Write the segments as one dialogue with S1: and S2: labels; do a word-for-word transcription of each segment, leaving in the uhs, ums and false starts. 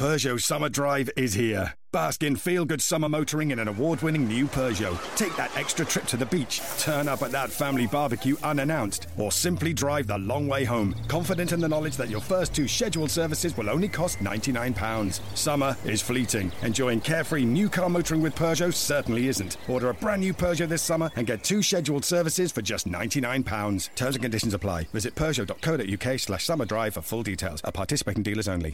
S1: Peugeot Summer Drive is here. Bask in feel-good summer motoring in an award-winning new Peugeot. Take that extra trip to the beach, turn up at that family barbecue unannounced, or simply drive the long way home, confident in the knowledge that your first two scheduled services will only cost ninety-nine pounds. Summer is fleeting. Enjoying carefree new car motoring with Peugeot certainly isn't. Order a brand new Peugeot this summer and get two scheduled services for just ninety-nine pounds. Terms and conditions apply. Visit Peugeot.co.uk slash summer drive for full details. At participating dealers only.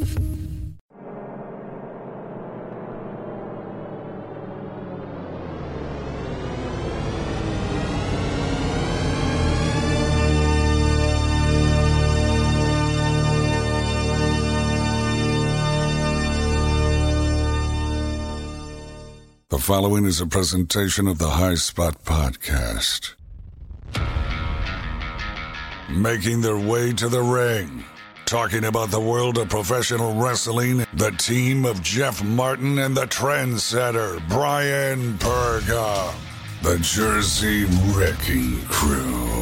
S2: The following is a presentation of the High Spot Podcast. Making their way to the ring, talking about the world of professional wrestling, the team of Jeff Martin and the trendsetter Brian Perga, the Jersey Wrecking Crew.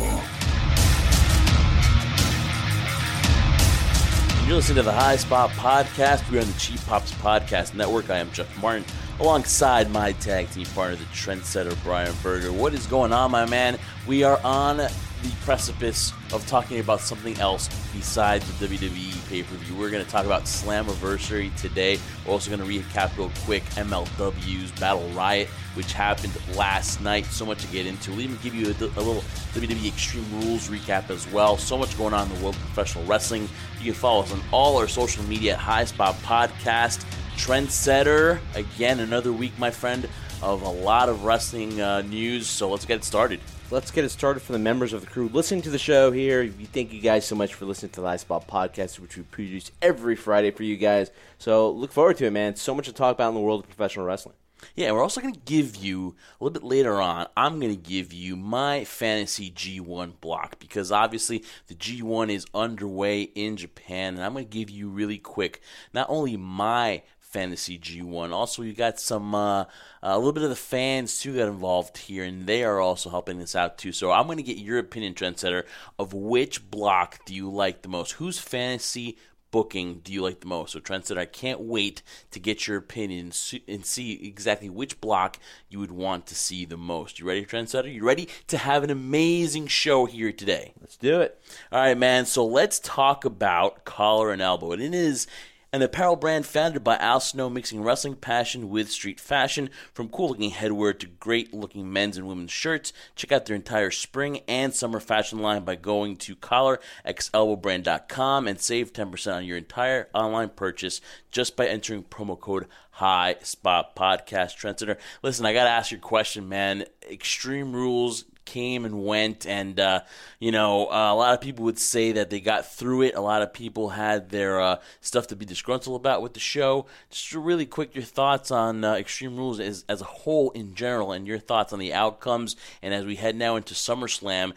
S3: You're listening to the High Spot Podcast. We're on the Cheap Pops Podcast Network. I am Jeff Martin, alongside my tag team partner, the trendsetter Brian Berger. What is going on, my man? We are on the precipice of talking about something else besides the W W E pay-per-view. We're going to talk about Slammiversary today. We're also going to recap real quick M L W's Battle Riot, which happened last night. So much to get into. We'll even give you a, a little W W E Extreme Rules recap as well. So much going on in the world of professional wrestling. You can follow us on all our social media at High Spot Podcast. Trendsetter, again, another week, my friend, of a lot of wrestling uh, news, so let's get it started.
S4: Let's get it started for the members of the crew listening to the show here. We thank you guys so much for listening to the High Spot Podcast, which we produce every Friday for you guys. So look forward to it, man. So much to talk about in the world of professional wrestling.
S3: Yeah, we're also going to give you, a little bit later on, I'm going to give you my fantasy G one block, because obviously the G one is underway in Japan, and I'm going to give you really quick, not only my fantasy G one. Also, you got some uh, a little bit of the fans too got involved here, and they are also helping us out too. So I'm going to get your opinion, trendsetter, of which block do you like the most? Whose fantasy booking do you like the most? So trendsetter, I can't wait to get your opinion and see exactly which block you would want to see the most. You ready, trendsetter? You ready to have an amazing show here today?
S4: Let's do it.
S3: All right, man. So let's talk about Collar and Elbow. And it is an apparel brand founded by Al Snow, mixing wrestling passion with street fashion. From cool-looking headwear to great-looking men's and women's shirts, check out their entire spring and summer fashion line by going to collar x elbow brand dot com and save ten percent on your entire online purchase just by entering promo code High Spot Podcast. Trendsetter, listen, I got to ask you a question, man. Extreme Rules came and went, and uh, you know, uh, a lot of people would say that they got through it. A lot of people had their uh, stuff to be disgruntled about with the show. Just really quick, your thoughts on uh, Extreme Rules as, as a whole in general, and your thoughts on the outcomes, and as we head now into SummerSlam,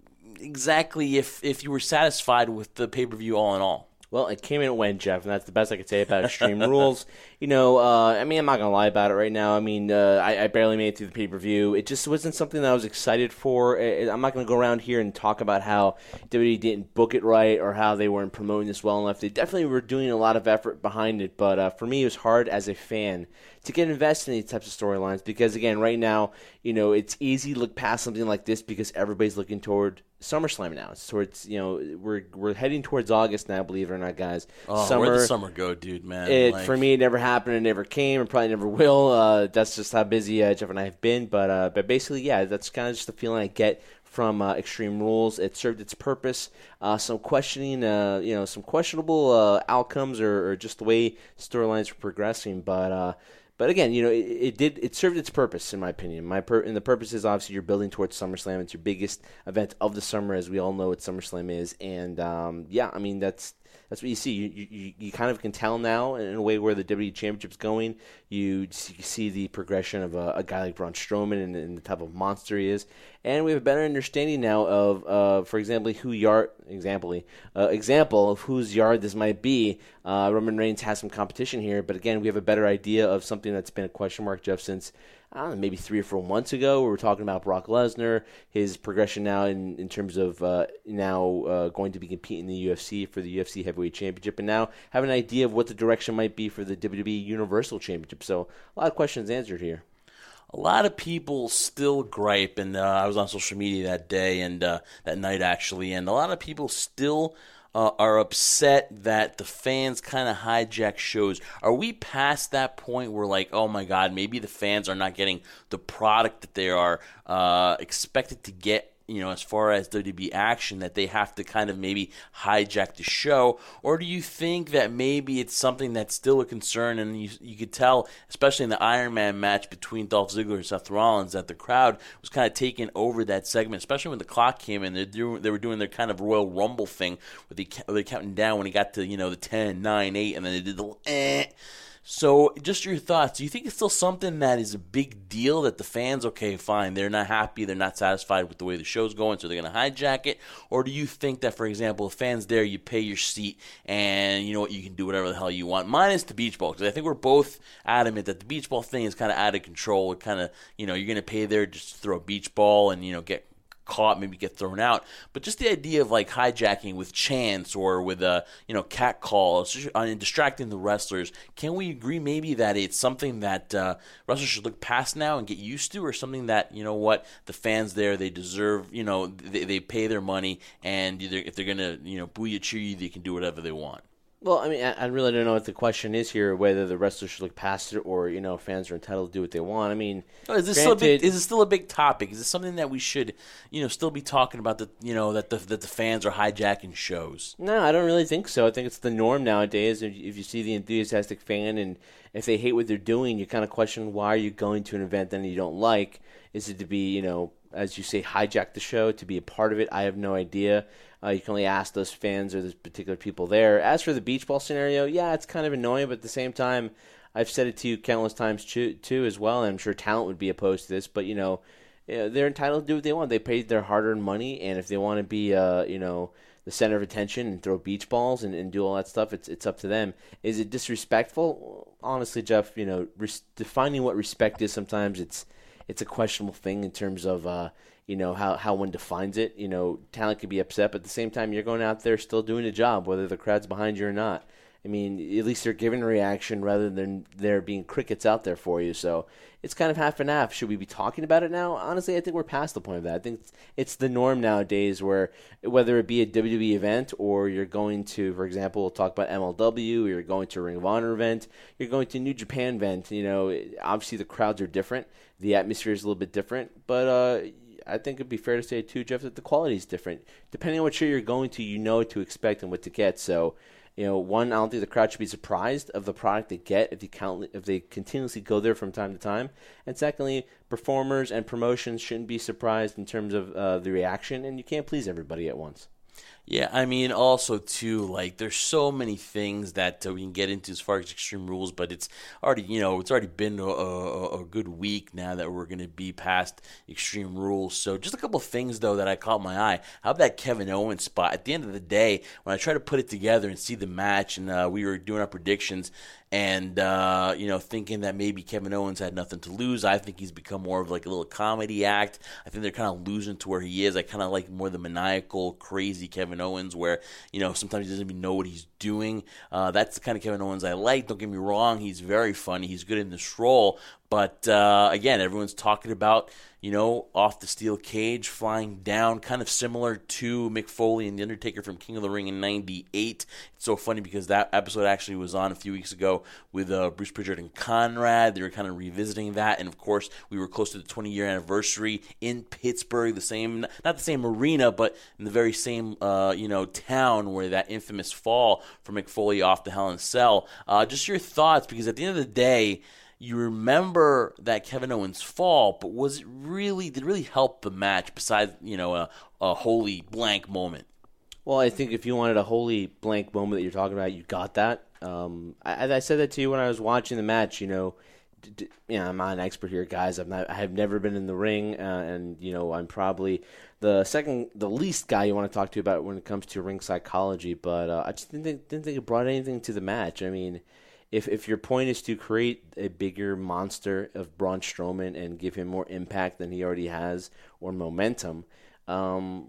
S3: exactly if, if you were satisfied with the pay-per-view all in all.
S4: Well, it came and it went, Jeff, and that's the best I could say about Extreme Rules. You know, uh, I mean, I'm not going to lie about it right now. I mean, uh, I, I barely made it through the pay-per-view. It just wasn't something that I was excited for. It, I'm not going to go around here and talk about how W W E didn't book it right or how they weren't promoting this well enough. They definitely were doing a lot of effort behind it, but uh, for me, it was hard as a fan to get invested in these types of storylines because, again, right now, you know, it's easy to look past something like this because everybody's looking toward SummerSlam now. It's towards, you know, we're we're heading towards August now, believe it or not, guys.
S3: Oh,
S4: summer,
S3: where'd the summer go, dude, man?
S4: It,
S3: like...
S4: For me, it never happened. It never came. It probably never will. Uh, that's just how busy uh, Jeff and I have been. But uh, but basically, yeah, that's kind of just the feeling I get from uh, Extreme Rules. It served its purpose. Uh, some questioning, uh, you know, some questionable uh, outcomes or, or just the way storylines were progressing. But uh, But again, you know, it, it did it served its purpose in my opinion. My per, and the purpose is obviously you're building towards SummerSlam. It's your biggest event of the summer, as we all know what SummerSlam is. And um, yeah, I mean that's that's what you see. You, you you kind of can tell now in a way where the W W E Championship's going. You see the progression of a, a guy like Braun Strowman and, and the type of monster he is, and we have a better understanding now of, uh, for example, who yard example uh, example of whose yard this might be. Uh, Roman Reigns has some competition here, but again, we have a better idea of something that's been a question mark, Jeff, since I don't know, maybe three or four months ago. We were talking about Brock Lesnar, his progression now in, in terms of uh, now uh, going to be competing in the U F C for the U F C Heavyweight Championship, and now have an idea of what the direction might be for the W W E Universal Championship. So a lot of questions answered here.
S3: A lot of people still gripe, and uh, I was on social media that day and uh, that night actually, and a lot of people still uh, are upset that the fans kind of hijack shows. Are we past that point where, like, oh my God, maybe the fans are not getting the product that they are uh, expected to get? You know, as far as W W E action, that they have to kind of maybe hijack the show? Or do you think that maybe it's something that's still a concern, and you you could tell, especially in the Iron Man match between Dolph Ziggler and Seth Rollins, that the crowd was kind of taking over that segment, especially when the clock came in. They they were doing their kind of Royal Rumble thing with the they're counting down when he got to, you know, the ten, nine, eight, and then they did the eh. So just your thoughts. Do you think it's still something that is a big deal that the fans, okay, fine, they're not happy, they're not satisfied with the way the show's going, so they're going to hijack it? Or do you think that, for example, if fans there, you pay your seat and you know what, you can do whatever the hell you want, minus the beach ball? Because I think we're both adamant that the beach ball thing is kind of out of control. It kind of, you know, you're going to pay there just to throw a beach ball and, you know, get caught, maybe get thrown out. But just the idea of like hijacking with chants or with a, you know, cat calls and distracting the wrestlers, can we agree maybe that it's something that uh, wrestlers should look past now and get used to, or something that, you know what, the fans there, they deserve, you know, they, they pay their money, and either if they're gonna, you know, boo you, cheer you, they can do whatever they want?
S4: Well, I mean, I really don't know what the question is here, whether the wrestlers should look past it or, you know, fans are entitled to do what they want. I mean,
S3: oh, is this
S4: granted,
S3: still a big, is it still a big topic? Is this something that we should, you know, still be talking about, that, you know, that the that the fans are hijacking shows?
S4: No, I don't really think so. I think it's the norm nowadays. If you see the enthusiastic fan and if they hate what they're doing, you kind of question, why are you going to an event that you don't like? Is it to be, you know, as you say, hijack the show, to be a part of it? I have no idea. Uh, you can only ask those fans or those particular people there. As for the beach ball scenario, yeah, it's kind of annoying, but at the same time, I've said it to you countless times too, too as well, and I'm sure talent would be opposed to this, but, you know, they're entitled to do what they want. They paid their hard-earned money, and if they want to be, uh, you know, the center of attention and throw beach balls and, and do all that stuff, it's it's up to them. Is it disrespectful? Honestly, Jeff, you know, res- defining what respect is, sometimes it's it's a questionable thing in terms of, uh, you know, how, how one defines it. You know, talent can be upset, but at the same time, you're going out there still doing a job, whether the crowd's behind you or not. I mean, at least they're giving a reaction rather than there being crickets out there for you. So it's kind of half and half. Should we be talking about it now? Honestly, I think we're past the point of that. I think it's, it's the norm nowadays, where whether it be a W W E event or you're going to, for example, we'll talk about M L W, or you're going to a Ring of Honor event, you're going to a New Japan event, you know, obviously the crowds are different. The atmosphere is a little bit different, but uh, I think it'd be fair to say, too, Jeff, that the quality is different. Depending on what show you're going to, you know what to expect and what to get. So, you know, one, I don't think the crowd should be surprised of the product they get if they count, if they continuously go there from time to time. And secondly, performers and promotions shouldn't be surprised in terms of uh, the reaction, and you can't please everybody at once.
S3: Yeah, I mean, also, too, like, there's so many things that uh, we can get into as far as Extreme Rules, but it's already, you know, it's already been a, a, a good week now that we're going to be past Extreme Rules. So just a couple of things, though, that I caught my eye. How about that Kevin Owens spot? At the end of the day, when I try to put it together and see the match, and uh, we were doing our predictions, and, uh, you know, thinking that maybe Kevin Owens had nothing to lose. I think he's become more of like a little comedy act. I think they're kind of losing to where he is. I kind of like more the maniacal, crazy Kevin Owens, where, you know, sometimes he doesn't even know what he's doing. Uh, that's the kind of Kevin Owens I like. Don't get me wrong. He's very funny. He's good in this role. But, uh, again, everyone's talking about, you know, off the steel cage, flying down, kind of similar to Mick Foley and The Undertaker from King of the Ring in ninety-eight. It's so funny because that episode actually was on a few weeks ago with uh, Bruce Pritchard and Conrad. They were kind of revisiting that. And, of course, we were close to the twenty-year anniversary in Pittsburgh, the same, not the same arena, but in the very same, uh, you know, town where that infamous fall for Mick Foley off the Hell in a Cell. Uh, just your thoughts, because at the end of the day, you remember that Kevin Owens fall, but was it really, did it really help the match besides, you know, a, a holy blank moment?
S4: Well, I think if you wanted a holy blank moment that you're talking about, you got that. Um, I, I said that to you when I was watching the match. You know, d- d- you know, I'm not an expert here, guys. I'm not. I have never been in the ring, uh, and you know, I'm probably the second, the least guy you want to talk to about when it comes to ring psychology. But uh, I just didn't think, didn't think it brought anything to the match. I mean, if if your point is to create a bigger monster of Braun Strowman and give him more impact than he already has or momentum, um,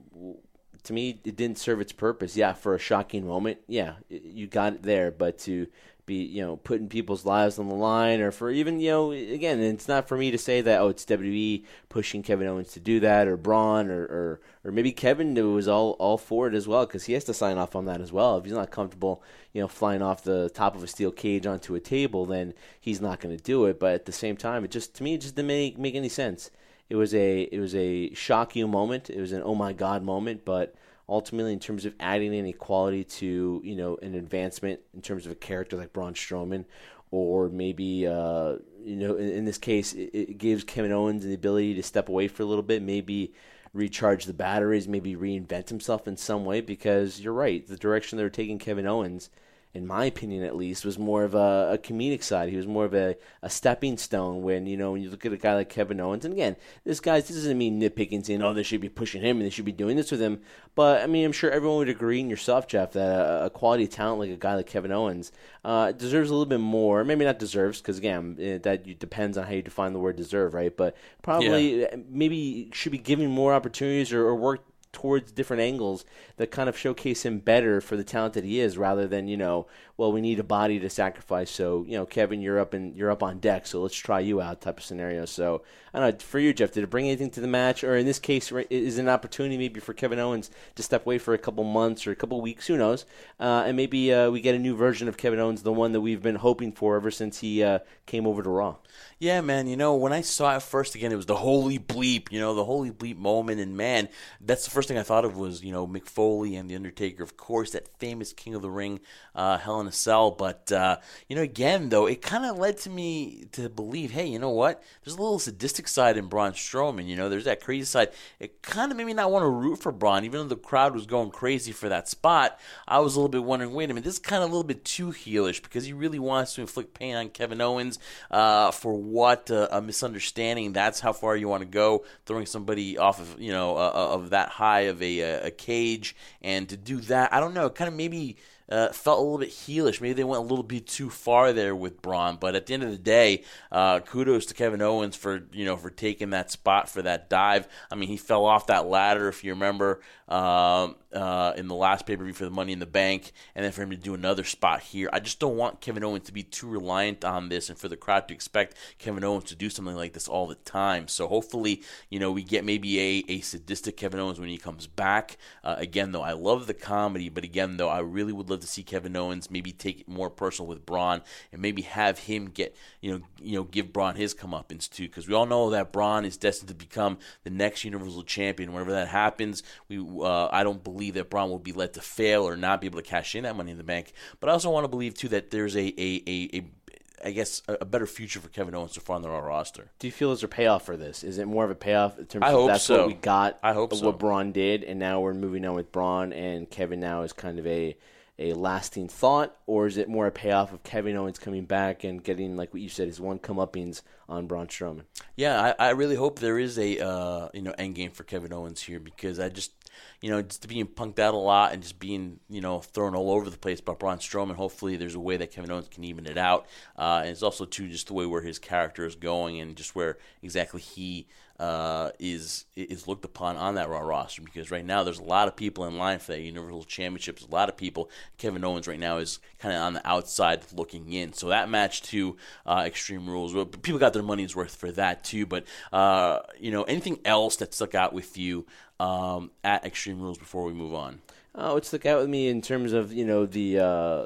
S4: to me it didn't serve its purpose. Yeah, for a shocking moment, yeah, you got it there, but to be, you know, putting people's lives on the line, or for even, you know, again, it's not for me to say that, oh, it's W W E pushing Kevin Owens to do that, or Braun, or or, or maybe Kevin was all, all for it as well, because he has to sign off on that as well. If he's not comfortable, you know, flying off the top of a steel cage onto a table, then he's not going to do it. But at the same time, it just, to me, it just didn't make, make any sense. It was a it was a shock you moment. It was an oh my God moment, but ultimately, in terms of adding any quality to, you know, an advancement in terms of a character like Braun Strowman, or maybe, uh, you know, in, in this case, it, it gives Kevin Owens the ability to step away for a little bit, maybe recharge the batteries, maybe reinvent himself in some way, because you're right, the direction they were taking Kevin Owens, in my opinion at least, was more of a, a comedic side. He was more of a, a stepping stone when, you know, when you look at a guy like Kevin Owens. And again, this guy, this doesn't mean nitpicking, saying, oh, they should be pushing him and they should be doing this with him. But, I mean, I'm sure everyone would agree, and yourself, Jeff, that a, a quality talent like a guy like Kevin Owens uh, deserves a little bit more. Maybe not deserves, because, again, it, that depends on how you define the word deserve, right? But probably yeah. maybe should be given more opportunities, or, or work towards different angles that kind of showcase him better for the talent that he is, rather than, you know, well, we need a body to sacrifice, so, you know, Kevin, you're up and you're up on deck, so let's try you out type of scenario. So I don't know, for you, Jeff, did it bring anything to the match, or in this case, is it an opportunity maybe for Kevin Owens to step away for a couple months or a couple weeks, who knows, uh, and maybe uh, we get a new version of Kevin Owens, the one that we've been hoping for ever since he uh, came over to Raw?
S3: Yeah, man, you know, when I saw it first again, it was the holy bleep, you know, the holy bleep moment, and man, that's the first thing I thought of was, you know, Mick Foley and The Undertaker, of course, that famous King of the Ring, uh, Hell in a Cell, but, uh, you know, again, though, it kind of led to me to believe, hey, you know what, there's a little sadistic side in Braun Strowman, you know, there's that crazy side. It kind of made me not want to root for Braun, even though the crowd was going crazy for that spot. I was a little bit wondering, wait a minute, this is kind of a little bit too heelish, because he really wants to inflict pain on Kevin Owens, uh, for what, uh, a misunderstanding. That's how far you want to go, throwing somebody off of, you know, uh, of that high of a, a cage, and to do that, I don't know, it kind of maybe uh, felt a little bit heelish. Maybe they went a little bit too far there with Braun, but at the end of the day, uh, kudos to Kevin Owens for, you know, for taking that spot for that dive. I mean, he fell off that ladder, if you remember, um, uh, in the last pay-per-view for the Money in the Bank, and then for him to do another spot here. I just don't want Kevin Owens to be too reliant on this, and for the crowd to expect Kevin Owens to do something like this all the time. So hopefully, you know, we get maybe a, a sadistic Kevin Owens when he comes back. Uh, again, though, I love the comedy, but again, though, I really would love to see Kevin Owens maybe take it more personal with Braun, and maybe have him get, you know, you know, give Braun his comeuppance too, because we all know that Braun is destined to become the next Universal Champion. Whenever that happens, we uh, I don't believe that Braun will be led to fail or not be able to cash in that Money in the Bank. But I also want to believe too that there's a a a, a I guess, a better future for Kevin Owens so far on the Raw roster.
S4: Do you feel there's a payoff for this? Is it more of a payoff in terms
S3: I
S4: of
S3: hope
S4: that's
S3: so.
S4: what we got,
S3: I hope
S4: of
S3: so.
S4: what Braun did, and now we're moving on with Braun, and Kevin now is kind of a, a lasting thought, or is it more a payoff of Kevin Owens coming back and getting, like what you said, his one comeuppings on Braun Strowman?
S3: Yeah, I, I really hope there is a uh, you know end game for Kevin Owens here, because I just, you know, just being punked out a lot and just being, you know, thrown all over the place by Braun Strowman. Hopefully there's a way that Kevin Owens can even it out. Uh, and it's also, too, just the way where his character is going, and just where exactly he uh, is is looked upon on that Raw roster. Because right now there's a lot of people in line for that Universal Championship. There's a lot of people. Kevin Owens right now is kind of on the outside looking in. So that match, too, uh, Extreme Rules, well, people got their money's worth for that, too. But, uh, you know, anything else that stuck out with you Um, at Extreme Rules before we move on?
S4: Oh, it stuck out with me in terms of, you know, the, uh,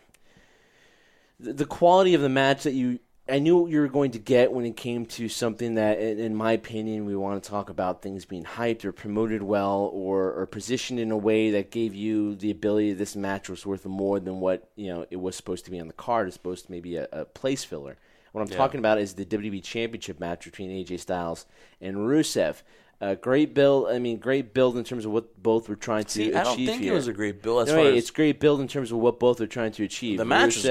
S4: the the quality of the match that you I knew what you were going to get when it came to something that, in, in my opinion, we want to talk about things being hyped or promoted well, or, or positioned in a way that gave you the ability that this match was worth more than what, you know, it was supposed to be on the card. It's supposed to maybe a, a place filler. What I'm yeah. talking about is the W W E Championship match between A J Styles and Rusev. Uh, great build. I mean, great build in terms of what both were trying to
S3: See,
S4: achieve here.
S3: I don't think
S4: here.
S3: it was a great build. As
S4: no,
S3: far
S4: wait,
S3: as
S4: it's great build in terms of what both are trying to achieve.
S3: The match
S4: Rusev,
S3: was good.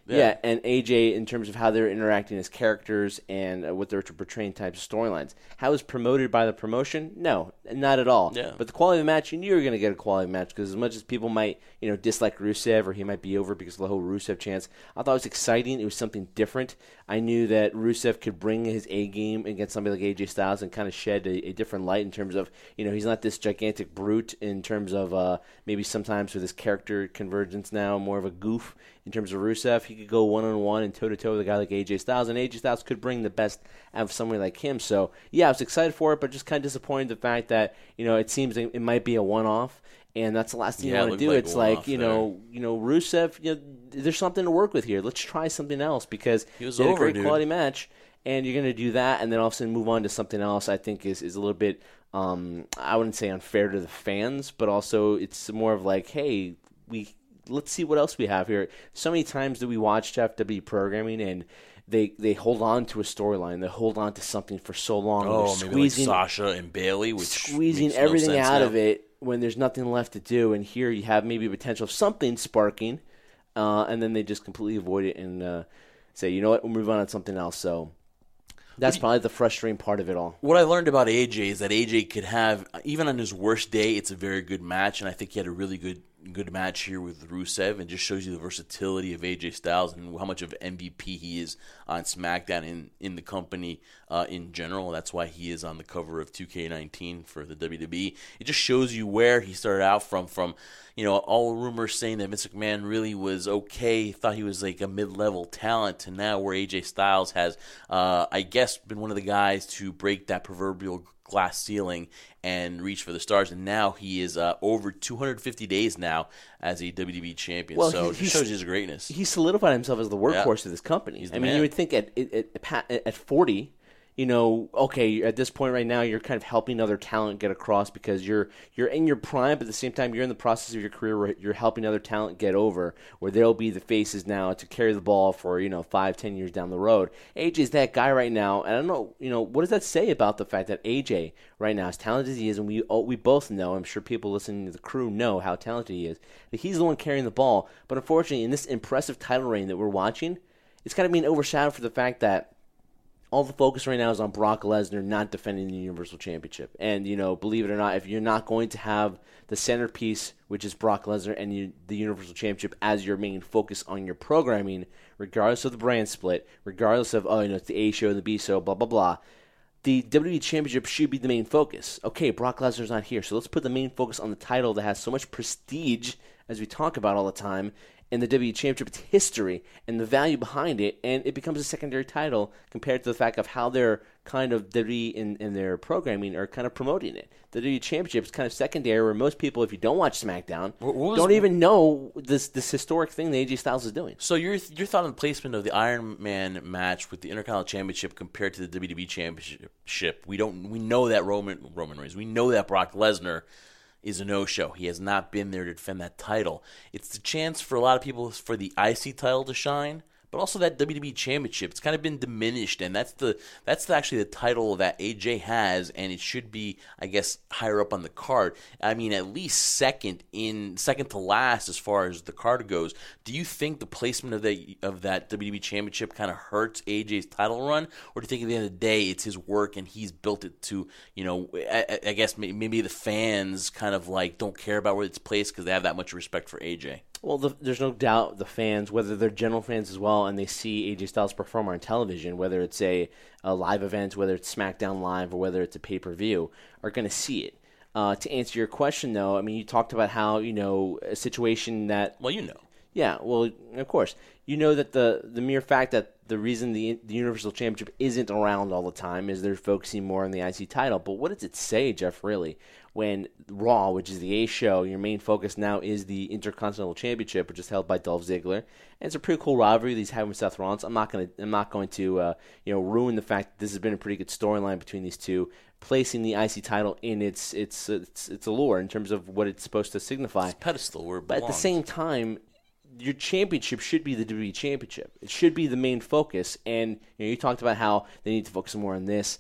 S3: Yeah.
S4: yeah, and A J in terms of how they're interacting as characters and uh, what they're portraying types of storylines. How is promoted by the promotion? No, not at all.
S3: Yeah.
S4: But the quality of the match, you knew you were going to get a quality match because as much as people might, you know, dislike Rusev or he might be over because of the whole Rusev chance, I thought it was exciting. It was something different. I knew that Rusev could bring his A game against somebody like A J Styles and kind of shed a, a different light in terms of, you know, he's not this gigantic brute in terms of uh, maybe sometimes with his character convergence now, more of a goof in terms of Rusev. He could go one-on-one and toe-to-toe with a guy like A J Styles, and A J Styles could bring the best out of somebody like him. So, yeah, I was excited for it, but just kind of disappointed the fact that, you know, it seems it might be a one-off. And that's the last thing
S3: Yeah,
S4: you want
S3: it
S4: to do.
S3: looked like
S4: It's
S3: a
S4: like,
S3: one-off
S4: you know, you know, Rusev, you know, there's something to work with here. Let's try something else because
S3: He was
S4: they had
S3: over,
S4: a great
S3: dude.
S4: quality match, and you're going to do that and then all of a sudden move on to something else, I think is, is a little bit, um, I wouldn't say unfair to the fans, but also it's more of like, hey, we let's see what else we have here. So many times do we watch F W W programming and they they hold on to a storyline. They hold on to something for so long.
S3: Oh,
S4: They're
S3: maybe like
S4: squeezing,
S3: Sasha and Bailey, which
S4: squeezing
S3: makes no
S4: everything
S3: sense
S4: out
S3: now.
S4: of it when there's nothing left to do. And here you have maybe a potential of something sparking, uh, and then they just completely avoid it and uh, say, you know what, we'll move on to something else. So that's probably the frustrating part of it all.
S3: What I learned about A J is that A J could have, even on his worst day, it's a very good match, and I think he had a really good good match here with Rusev, and just shows you the versatility of A J Styles and how much of M V P he is on SmackDown in, in the company uh, in general. That's why he is on the cover of two K nineteen for the W W E. It just shows you where he started out from, from, you know, all rumors saying that Vince McMahon really was okay, thought he was like a mid-level talent, to now where A J Styles has, uh, I guess, been one of the guys to break that proverbial glass ceiling and reach for the stars, and now he is uh, over two hundred fifty days now as a W W E champion.
S4: Well,
S3: so
S4: he-
S3: it just
S4: he's-
S3: shows his greatness.
S4: He solidified himself as the workhorse of this company.
S3: He's
S4: I
S3: the
S4: mean,
S3: man.
S4: you would think at at, at at forty, you know, okay, at this point right now, you're kind of helping other talent get across because you're you're in your prime, but at the same time, you're in the process of your career where you're helping other talent get over, where they'll be the faces now to carry the ball for, you know, five, ten years down the road. A J's that guy right now, and I don't know, you know, what does that say about the fact that A J right now, as talented as he is, and we oh, we both know, I'm sure people listening to the crew know how talented he is, that he's the one carrying the ball. But unfortunately, in this impressive title reign that we're watching, it's kind of being overshadowed for the fact that all the focus right now is on Brock Lesnar not defending the Universal Championship. And, you know, believe it or not, if you're not going to have the centerpiece, which is Brock Lesnar, and you, the Universal Championship as your main focus on your programming, regardless of the brand split, regardless of, oh, you know, it's the A show, the B show, blah, blah, blah, the W W E Championship should be the main focus. Okay, Brock Lesnar's not here, so let's put the main focus on the title that has so much prestige, as we talk about all the time, and the W W E Championship, its history and the value behind it, and it becomes a secondary title compared to the fact of how they're kind of W W E in, in their programming are kind of promoting it. The W W E Championship is kind of secondary, where most people, if you don't watch SmackDown,
S3: What- what was-
S4: don't even know this this historic thing that A J Styles is doing.
S3: So your your thought on the placement of the Iron Man match with the Intercontinental Championship compared to the W W E Championship? We don't we know that Roman Roman Reigns. We know that Brock Lesnar is a no-show. He has not been there to defend that title. It's the chance for a lot of people for the I C title to shine, but also that W W E Championship. It's kind of been diminished, and that's the that's the, actually the title that A J has, and it should be, I guess, higher up on the card. I mean, at least second in second to last as far as the card goes. Do you think the placement of the of that W W E Championship kind of hurts A J's title run, or do you think at the end of the day it's his work and he's built it to, you know, I, I guess maybe the fans kind of like don't care about where it's placed because they have that much respect for A J?
S4: Well, the, there's no doubt the fans, whether they're general fans as well, and they see A J Styles perform on television, whether it's a, a live event, whether it's SmackDown Live, or whether it's a pay-per-view, are going to see it. Uh, to answer your question, though, I mean, you talked about how, you know, a situation that...
S3: Well, you know.
S4: Yeah, well, of course. You know that the, the mere fact that the reason the the Universal Championship isn't around all the time is they're focusing more on the I C title. But what does it say, Jeff, really, when Raw, which is the A show, your main focus now is the Intercontinental Championship, which is held by Dolph Ziggler, and it's a pretty cool rivalry that he's having with Seth Rollins. I'm not going to I'm not going to uh, you know ruin the fact that this has been a pretty good storyline between these two, placing the I C title in its its its, its allure in terms of what it's supposed to signify.
S3: It's pedestal where it
S4: But at the
S3: belongs.
S4: same time, your championship should be the W W E Championship. It should be the main focus. And you know, you talked about how they need to focus more on this.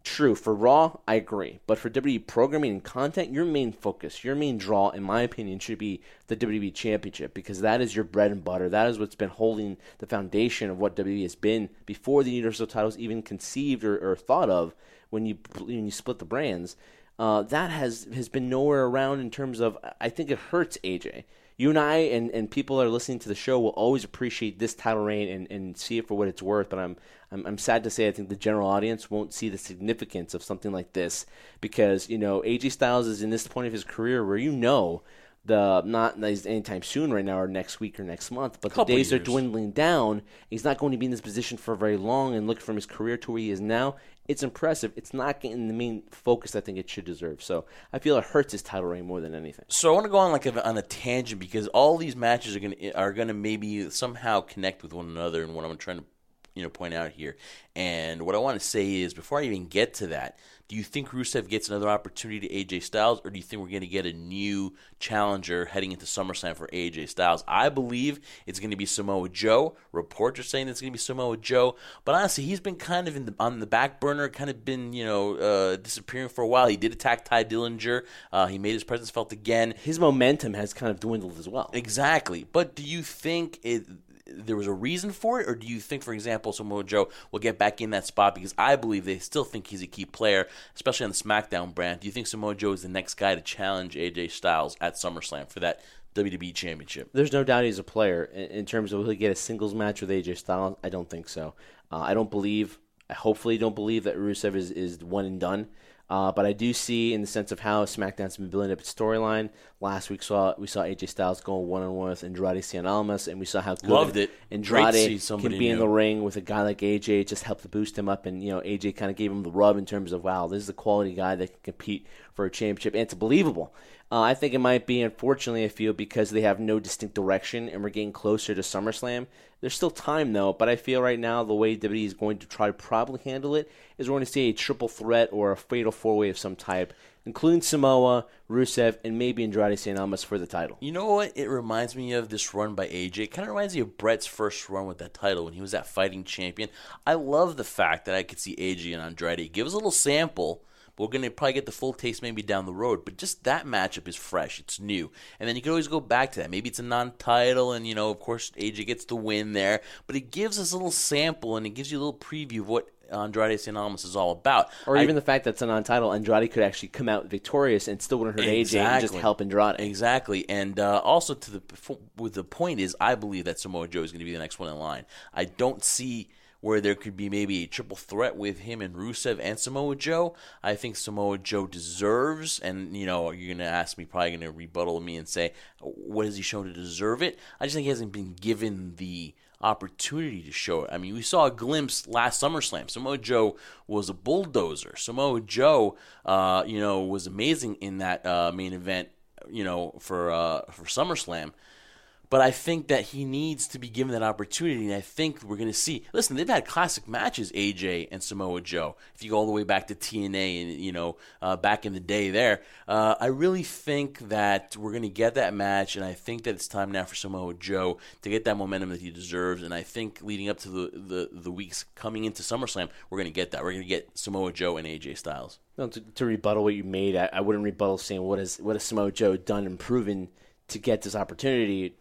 S4: True, for Raw, I agree. But for W W E programming and content, your main focus, your main draw, in my opinion, should be the W W E Championship, because that is your bread and butter. That is what's been holding the foundation of what W W E has been before the Universal titles even conceived or, or thought of when you when you split the brands. Uh, that has, has been nowhere around in terms of, I think it hurts A J. You and I and, and people that are listening to the show will always appreciate this title reign and, and see it for what it's worth. But I'm, I'm I'm sad to say I think the general audience won't see the significance of something like this, because, you know, A J Styles is in this point of his career where, you know, the not anytime soon right now or next week or next month, but the days are dwindling down. He's not going to be in this position for very long, and look from his career to where he is now. It's impressive. It's not getting the main focus I think it should deserve. So I feel it hurts his title reign more than anything.
S3: So I want to go on like a, on a tangent, because all these matches are going to are going to maybe somehow connect with one another, and what I'm trying to you know point out here. And what I want to say is, before I even get to that, do you think Rusev gets another opportunity to A J Styles, or do you think we're going to get a new challenger heading into SummerSlam for A J Styles? I believe it's going to be Samoa Joe. Reports are saying it's going to be Samoa Joe. But honestly, he's been kind of in the, on the back burner, kind of been, you know, uh, disappearing for a while. He did attack Ty Dillinger. Uh, he made his presence felt again.
S4: His momentum has kind of dwindled as well.
S3: Exactly. But do you think it... there was a reason for it, or do you think, for example, Samoa Joe will get back in that spot? Because I believe they still think he's a key player, especially on the SmackDown brand. Do you think Samoa Joe is the next guy to challenge A J Styles at SummerSlam for that W W E Championship?
S4: There's no doubt he's a player. In terms of will he get a singles match with A J Styles, I don't think so. Uh, I don't believe, I hopefully don't believe that Rusev is, is one and done. Uh, but I do see, in the sense of how SmackDown's been building up its storyline. Last week saw we saw A J Styles going one on one with Andrade Cien Almas, and we saw how good
S3: Loved it.
S4: Andrade can be
S3: new.
S4: in the ring with a guy like A J. It just helped to boost him up, and you know A J kind of gave him the rub in terms of, wow, this is a quality guy that can compete for a championship, and it's believable. Uh, I think it might be, unfortunately, I feel, because they have no distinct direction and we're getting closer to SummerSlam. There's still time, though, but I feel right now the way W W E is going to try to probably handle it is we're going to see a triple threat or a fatal four-way of some type, including Samoa, Rusev, and maybe Andrade Cien Almas for the title.
S3: You know what it reminds me of, this run by A J? It kind of reminds me of Brett's first run with that title when he was that fighting champion. I love the fact that I could see A J and Andrade. Give us a little sample. We're going to probably get the full taste maybe down the road, but just that matchup is fresh. It's new. And then you can always go back to that. Maybe it's a non-title, and, you know, of course, A J gets the win there. But it gives us a little sample, and it gives you a little preview of what Andrade Cien Almas is all about.
S4: Or
S3: I,
S4: even the fact that it's a non-title, Andrade could actually come out victorious and still wouldn't hurt exactly. A J and just help Andrade.
S3: Exactly. And uh, also, to the with the point is, I believe that Samoa Joe is going to be the next one in line. I don't see where there could be maybe a triple threat with him and Rusev and Samoa Joe. I think Samoa Joe deserves, and, you know, you're going to ask me, probably going to rebuttal me and say, what has he shown to deserve it? I just think he hasn't been given the opportunity to show it. I mean, we saw a glimpse last SummerSlam. Samoa Joe was a bulldozer. Samoa Joe, uh, you know, was amazing in that uh, main event, you know, for uh, for SummerSlam. But I think that he needs to be given that opportunity, and I think we're going to see. Listen, they've had classic matches, A J and Samoa Joe. If you go all the way back to T N A and, you know, uh, back in the day there, uh, I really think that we're going to get that match, and I think that it's time now for Samoa Joe to get that momentum that he deserves. And I think leading up to the, the, the weeks coming into SummerSlam, we're going to get that. We're going to get Samoa Joe and A J Styles.
S4: No, to, to rebuttal what you made, I, I wouldn't rebuttal saying what has what has Samoa Joe done and proven to get this opportunity.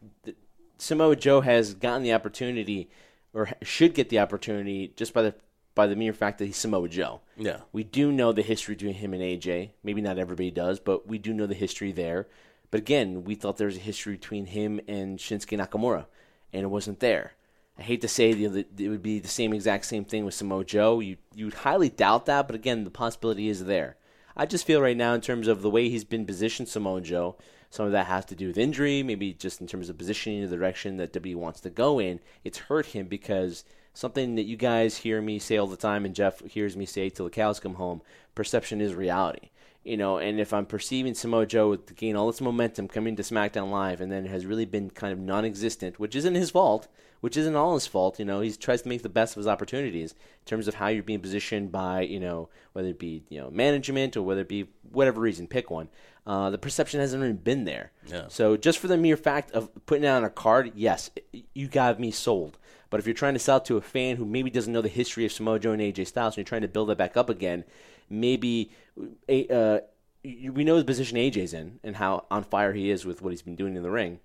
S4: Samoa Joe has gotten the opportunity, or should get the opportunity, just by the by the mere fact that he's Samoa Joe.
S3: Yeah.
S4: We do know the history between him and A J. Maybe not everybody does, but we do know the history there. But again, we thought there was a history between him and Shinsuke Nakamura, and it wasn't there. I hate to say that it would be the same exact same thing with Samoa Joe. You you would highly doubt that, but again, the possibility is there. I just feel right now, in terms of the way he's been positioned, Samoa Joe, some of that has to do with injury, maybe just in terms of positioning the direction that W W E wants to go in. It's hurt him because something that you guys hear me say all the time, and Jeff hears me say till the cows come home, perception is reality. You know, and if I'm perceiving Samoa Joe to gain all this momentum coming to SmackDown Live, and then has really been kind of non-existent, which isn't his fault, which isn't all his fault. You know, he tries to make the best of his opportunities in terms of how you're being positioned by, you know, whether it be, you know, management or whether it be whatever reason, pick one. Uh, the perception hasn't really been there.
S3: Yeah.
S4: So just for the mere fact of putting it on a card, yes, you got me sold. But if you're trying to sell it to a fan who maybe doesn't know the history of Samoa Joe and A J Styles, and you're trying to build it back up again, maybe uh, we know the position A J's in and how on fire he is with what he's been doing in the ring.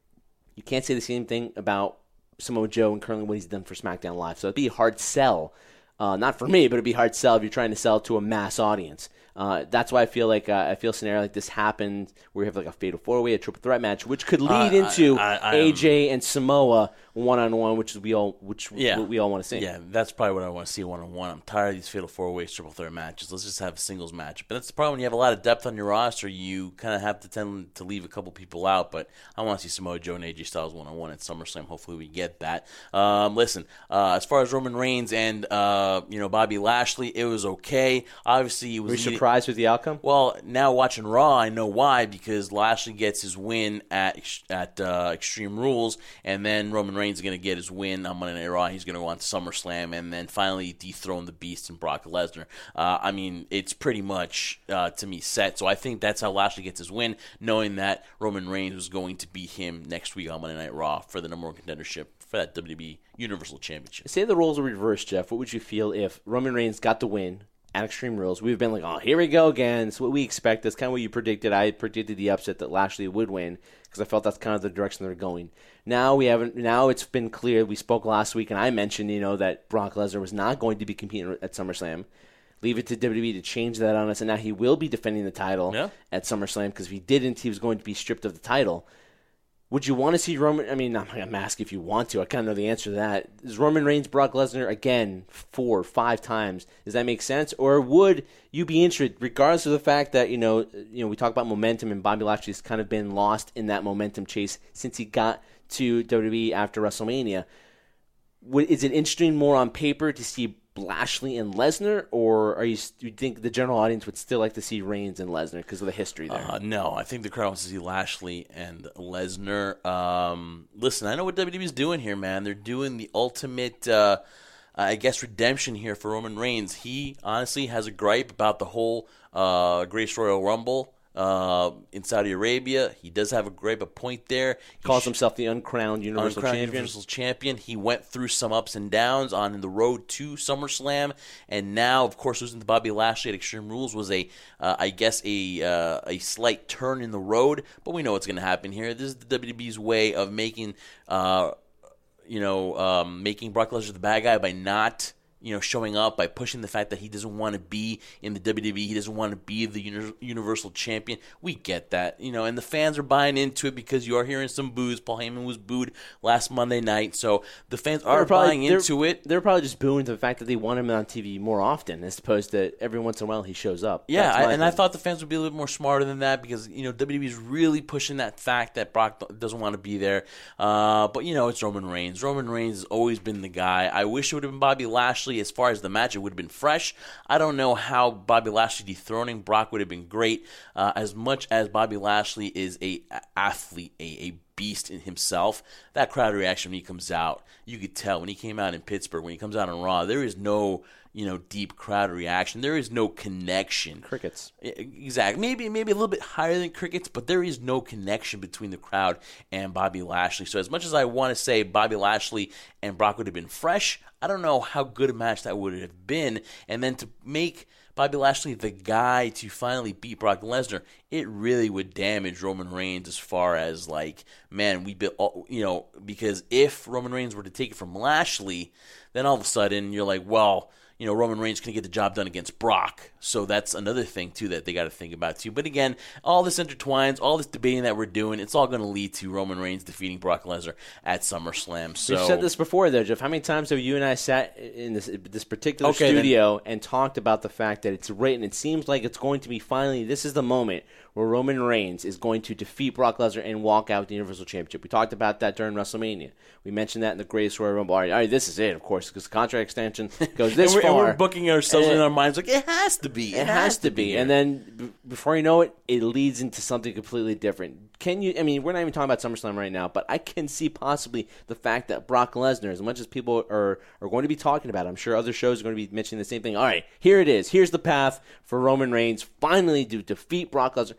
S4: You can't say the same thing about Samoa Joe and currently what he's done for SmackDown Live. So it'd be a hard sell. Uh, not for me, but it'd be hard sell if you're trying to sell to a mass audience. Uh, that's why I feel like uh, I feel a scenario like this happened where you have like a fatal four-way, a triple threat match, which could lead uh, into I, I, I, A J and Samoa one-on-one, which is we all which yeah. we all want to see.
S3: Yeah, that's probably what I want to see one-on-one. I'm tired of these fatal four-ways, triple threat matches. Let's just have a singles match. But that's the problem when you have a lot of depth on your roster. You kind of have to tend to leave a couple people out. But I want to see Samoa Joe and A J Styles one-on-one at SummerSlam. Hopefully we get that. Um, listen, uh, as far as Roman Reigns and uh, you know Bobby Lashley, it was okay. Obviously, it was.
S4: Were you surprised with the outcome?
S3: Well, now watching Raw, I know why, because Lashley gets his win at at uh, Extreme Rules, and then Roman Reigns is going to get his win on Monday Night Raw. He's going to go on to SummerSlam, and then finally dethrone the Beast and Brock Lesnar. Uh, I mean, it's pretty much, uh, to me, set. So I think that's how Lashley gets his win, knowing that Roman Reigns was going to beat him next week on Monday Night Raw for the number one contendership for that W W E Universal Championship.
S4: Say the roles were reversed, Jeff. What would you feel if Roman Reigns got the win at Extreme Rules? We've been like, oh, here we go again. It's what we expect. That's kind of what you predicted. I predicted the upset that Lashley would win because I felt that's kind of the direction they're going. Now we haven't. Now it's been clear. We spoke last week, and I mentioned, you know, that Brock Lesnar was not going to be competing at SummerSlam. Leave it to W W E to change that on us, and now he will be defending the title
S3: yeah.
S4: at SummerSlam because if he didn't, he was going to be stripped of the title. Would you want to see Roman? I mean, I'm going to ask if you want to. I kind of know the answer to that. Is Roman Reigns, Brock Lesnar again four, five times? Does that make sense? Or would you be interested, regardless of the fact that you know, you know, we talk about momentum, and Bobby Lashley's kind of been lost in that momentum chase since he got to W W E after WrestleMania? Would, is it interesting more on paper to see Lashley and Lesnar, or are you? Do you think the general audience would still like to see Reigns and Lesnar because of the history there?
S3: Uh, no, I think the crowd wants to see Lashley and Lesnar. Um, listen, I know what W W E is doing here, man. They're doing the ultimate, uh, I guess, redemption here for Roman Reigns. He honestly has a gripe about the whole uh, Greatest Royal Rumble uh, in Saudi Arabia. He does have a gripe, a point there.
S4: He calls sh- himself the uncrowned Universal
S3: uncrowned
S4: Champion.
S3: Universal Champion. He went through some ups and downs on the road to SummerSlam, and now, of course, losing to Bobby Lashley at Extreme Rules was a, uh, I guess, a uh, a slight turn in the road. But we know what's going to happen here. This is the W W E's way of making, uh, you know, um, making Brock Lesnar the bad guy by not, you know, showing up, by pushing the fact that he doesn't want to be in the W W E, he doesn't want to be the uni- Universal Champion. We get that, you know, and the fans are buying into it because you are hearing some boos. Paul Heyman was booed last Monday night, so the fans are
S4: probably,
S3: buying into it.
S4: They're probably just booing the fact that they want him on T V more often, as opposed to every once in a while he shows up.
S3: Yeah, I, and I thought the fans would be a little more smarter than that because, you know, W W E is really pushing that fact that Brock doesn't want to be there. Uh, but, you know, it's Roman Reigns. Roman Reigns has always been the guy. I wish it would have been Bobby Lashley as far as the match. It would have been fresh. I don't know how Bobby Lashley dethroning Brock would have been great. Uh, as much as Bobby Lashley is a athlete, a, a beast in himself, that crowd reaction when he comes out, you could tell when he came out in Pittsburgh, when he comes out on Raw, there is no, you know, deep crowd reaction. There is no connection.
S4: Crickets.
S3: Exactly. Maybe maybe a little bit higher than crickets, but there is no connection between the crowd and Bobby Lashley. So as much as I want to say Bobby Lashley and Brock would have been fresh, I don't know how good a match that would have been. And then to make Bobby Lashley the guy to finally beat Brock Lesnar, it really would damage Roman Reigns as far as, like, man, we built, you know, because if Roman Reigns were to take it from Lashley, then all of a sudden you're like, well, you know, Roman Reigns can get the job done against Brock. So that's another thing, too, that they got to think about, too. But again, all this intertwines, all this debating that we're doing, it's all going to lead to Roman Reigns defeating Brock Lesnar at SummerSlam. So
S4: we've said this before, though, Jeff. How many times have you and I sat in this this particular okay, studio then. and talked about the fact that it's written? It seems like it's going to be finally, this is the moment where Roman Reigns is going to defeat Brock Lesnar and walk out with the Universal Championship. We talked about that during WrestleMania. We mentioned that in the Greatest Royal Rumble. All right, all right, this is it, of course, because the contract extension goes this
S3: and we're,
S4: far.
S3: And we're booking ourselves and in our minds like, it has to be. It,
S4: it
S3: has,
S4: has to be. be. And then b- before you know it, it leads into something completely different. Can you, I mean, we're not even talking about SummerSlam right now, but I can see possibly the fact that Brock Lesnar, as much as people are, are going to be talking about it, I'm sure other shows are going to be mentioning the same thing. All right, here it is. Here's the path for Roman Reigns finally to defeat Brock Lesnar.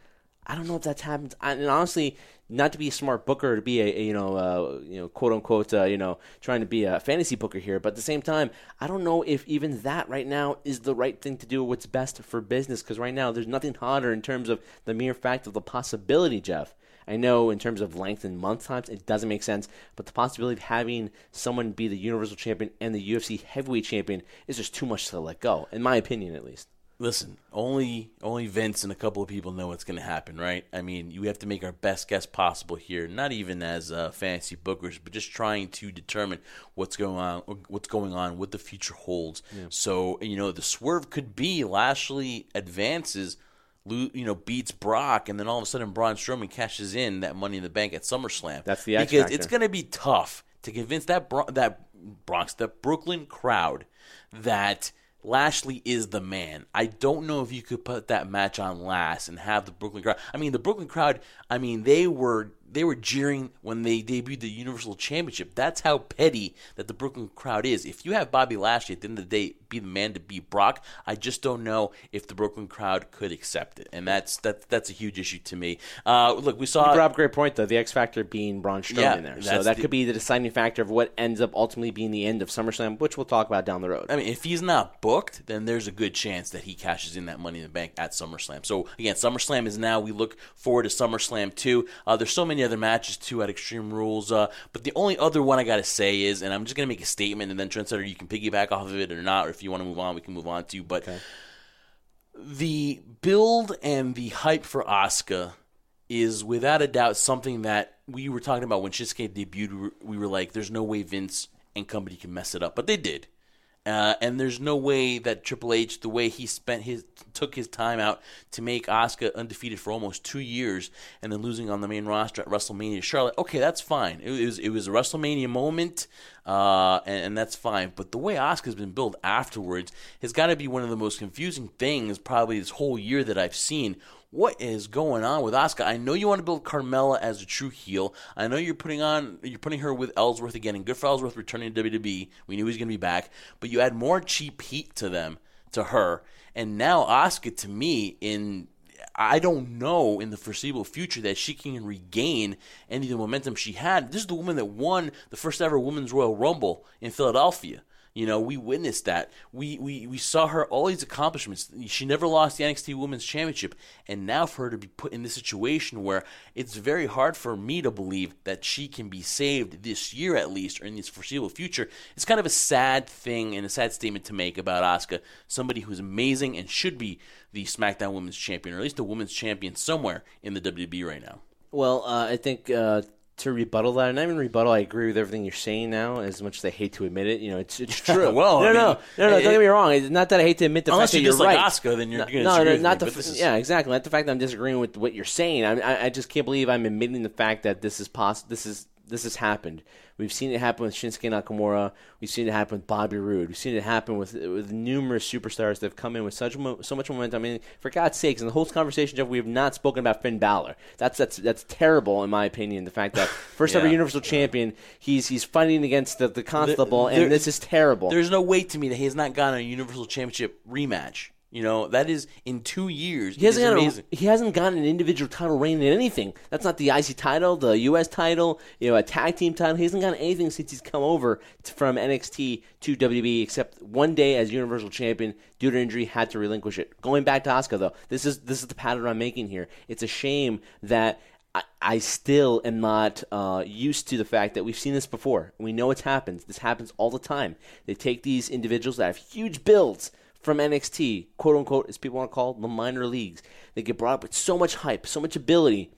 S4: I don't know if that's happened. I, and honestly, not to be a smart booker, to be a, a you know, uh, you know, quote unquote, uh, you know, trying to be a fantasy booker here. But at the same time, I don't know if even that right now is the right thing to do. What's best for business? Because right now, there's nothing hotter in terms of the mere fact of the possibility, Jeff. I know in terms of length and month times, it doesn't make sense, but the possibility of having someone be the Universal Champion and the U F C Heavyweight Champion is just too much to let go, in my opinion, at least.
S3: Listen, only only Vince and a couple of people know what's going to happen, right? I mean, you have to make our best guess possible here, not even as uh, fantasy bookers, but just trying to determine what's going on, what's going on, what the future holds. Yeah. So, you know, the swerve could be Lashley advances, you know, beats Brock, and then all of a sudden Braun Strowman cashes in that Money in the Bank at SummerSlam.
S4: That's the X
S3: because
S4: factor.
S3: It's going to be tough to convince that Bro- that Bronx, that Brooklyn crowd that Lashley is the man. I don't know if you could put that match on last and have the Brooklyn crowd. I mean, the Brooklyn crowd, I mean, they were they were jeering when they debuted the Universal Championship. That's how petty that the Brooklyn crowd is. If you have Bobby Lashley at the end of the day be the man to beat Brock, I just don't know if the Brooklyn crowd could accept it. And that's that, that's a huge issue to me. Uh, look, we saw...
S4: You brought up a great point, though. The X factor being Braun Strowman
S3: yeah,
S4: there. So that
S3: the,
S4: could be the deciding factor of what ends up ultimately being the end of SummerSlam, which we'll talk about down the road.
S3: I mean, if he's not booked, then there's a good chance that he cashes in that Money in the Bank at SummerSlam. So, again, SummerSlam is now. We look forward to SummerSlam two. Uh, there's so many other matches, too, at Extreme Rules. Uh, but the only other one I got to say is, and I'm just going to make a statement, and then Trendsetter, you can piggyback off of it or not, or if you want to move on, we can move on to. But okay. The build and the hype for Asuka is without a doubt something that we were talking about when Shinsuke debuted. We were like, there's no way Vince and company can mess it up. But they did. Uh, and there's no way that Triple H, the way he spent his took his time out to make Asuka undefeated for almost two years, and then losing on the main roster at WrestleMania to Charlotte. Okay, that's fine. It was it was a WrestleMania moment, uh, and, and that's fine. But the way Asuka's been built afterwards has got to be one of the most confusing things probably this whole year that I've seen. What is going on with Asuka? I know you want to build Carmella as a true heel. I know you're putting on you're putting her with Ellsworth again, and good for Ellsworth returning to W W E. We knew he was going to be back, but you add more cheap heat to them, to her, and now Asuka, to me, in I don't know in the foreseeable future that she can regain any of the momentum she had. This is the woman that won the first ever Women's Royal Rumble in Philadelphia. You know, we witnessed that. We, we we saw her, all these accomplishments. She never lost the N X T Women's Championship. And now for her to be put in this situation where it's very hard for me to believe that she can be saved this year at least, or in this foreseeable future, it's kind of a sad thing and a sad statement to make about Asuka, somebody who's amazing and should be the SmackDown Women's Champion, or at least a Women's Champion somewhere in the W W E right now.
S4: Well, uh, I think... Uh To rebuttal that, and not even rebuttal, I agree with everything you're saying now, as much as I hate to admit it. You know, it's it's true.
S3: well,
S4: no,
S3: I mean,
S4: no, no, no,
S3: it,
S4: don't get me wrong. It's not that I hate to admit the
S3: unless
S4: fact that
S3: you
S4: you're
S3: dislike
S4: right.
S3: Asuka, then you're
S4: no,
S3: going to
S4: no,
S3: disagree
S4: no,
S3: with
S4: not
S3: me,
S4: the
S3: but this is...
S4: yeah, exactly. Not the fact that I'm disagreeing with what you're saying. I, I, I just can't believe I'm admitting the fact that this is poss- This is this has happened. We've seen it happen with Shinsuke Nakamura. We've seen it happen with Bobby Roode. We've seen it happen with with numerous superstars that have come in with such mo- so much momentum. I mean, for God's sakes, in the whole conversation, Jeff, we have not spoken about Finn Balor. That's that's that's terrible, in my opinion. The fact that first yeah. ever Universal Champion, he's he's fighting against the, the Constable, there, and this is terrible.
S3: There's no way to me that he has not gotten a Universal Championship rematch. You know, that is in two years.
S4: He hasn't, gotten a, he hasn't gotten an individual title reign in anything. That's not the I C title, the U S title, you know, a tag team title. He hasn't gotten anything since he's come over to, from N X T to W W E, except one day as Universal Champion, due to injury, had to relinquish it. Going back to Asuka, though, this is this is the pattern I'm making here. It's a shame that I, I still am not uh, used to the fact that we've seen this before. We know it's happened. This happens all the time. They take these individuals that have huge builds from N X T, quote unquote, as people want to call it, the minor leagues. They get brought up with so much hype, so much ability,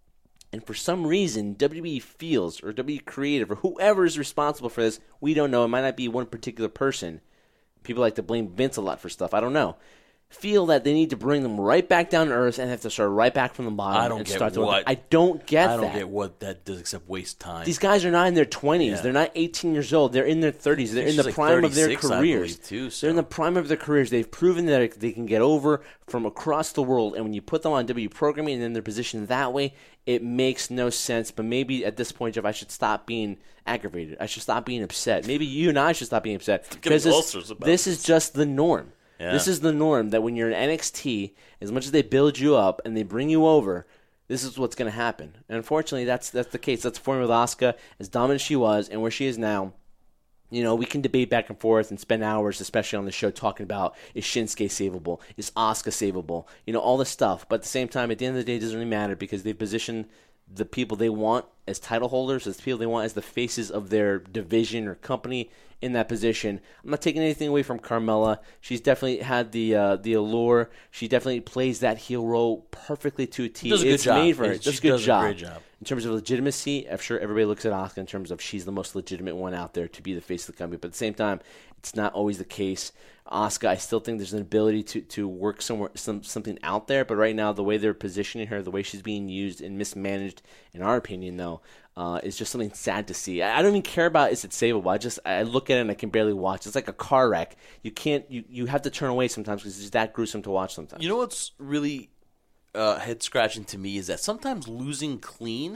S4: and for some reason, W W E feels, or W W E Creative, or whoever is responsible for this, we don't know. It might not be one particular person. People like to blame Vince a lot for stuff. I don't know. Feel that they need to bring them right back down to earth and have to start right back from the bottom.
S3: I don't
S4: and
S3: get
S4: start
S3: what.
S4: To I don't get that.
S3: I don't get what that does except waste time.
S4: These guys are not in their twenties.
S3: Yeah.
S4: They're not eighteen years old. They're in their thirties. They're in the
S3: like
S4: prime of their careers.
S3: Too, so.
S4: They're in the prime of their careers. They've proven that they can get over from across the world. And when you put them on W W E programming and then they're positioned that way, it makes no sense. But maybe at this point, Jeff, I should stop being aggravated. I should stop being upset. Maybe you and I should stop being upset. Because this, this is just the norm.
S3: Yeah.
S4: This is the norm, that when you're in N X T, as much as they build you up and they bring you over, this is what's going to happen. And unfortunately, that's that's the case. That's the formula with Asuka, as dominant as she was and where she is now. You know, we can debate back and forth and spend hours, especially on the show, talking about, is Shinsuke savable? Is Asuka savable? You know, all this stuff. But at the same time, at the end of the day, it doesn't really matter because they've positioned the people they want as title holders, as the people they want as the faces of their division or company in that position. I'm not taking anything away from Carmella. She's definitely had the uh, the allure. She definitely plays that heel role perfectly to a T.
S3: Does a good
S4: it's
S3: job.
S4: made for her.
S3: It-
S4: Does
S3: she
S4: a good
S3: does a
S4: job.
S3: great job.
S4: In terms of legitimacy, I'm sure everybody looks at Asuka in terms of she's the most legitimate one out there to be the face of the company. But at the same time, it's not always the case. Asuka, I still think there's an ability to, to work somewhere some something out there. But right now, the way they're positioning her, the way she's being used and mismanaged, in our opinion, though, uh, is just something sad to see. I, I don't even care about is it savable. I just I look at it and I can barely watch. It's like a car wreck. You can't you, you have to turn away sometimes because it's that gruesome to watch sometimes.
S3: You know what's really uh, head scratching to me is that sometimes losing clean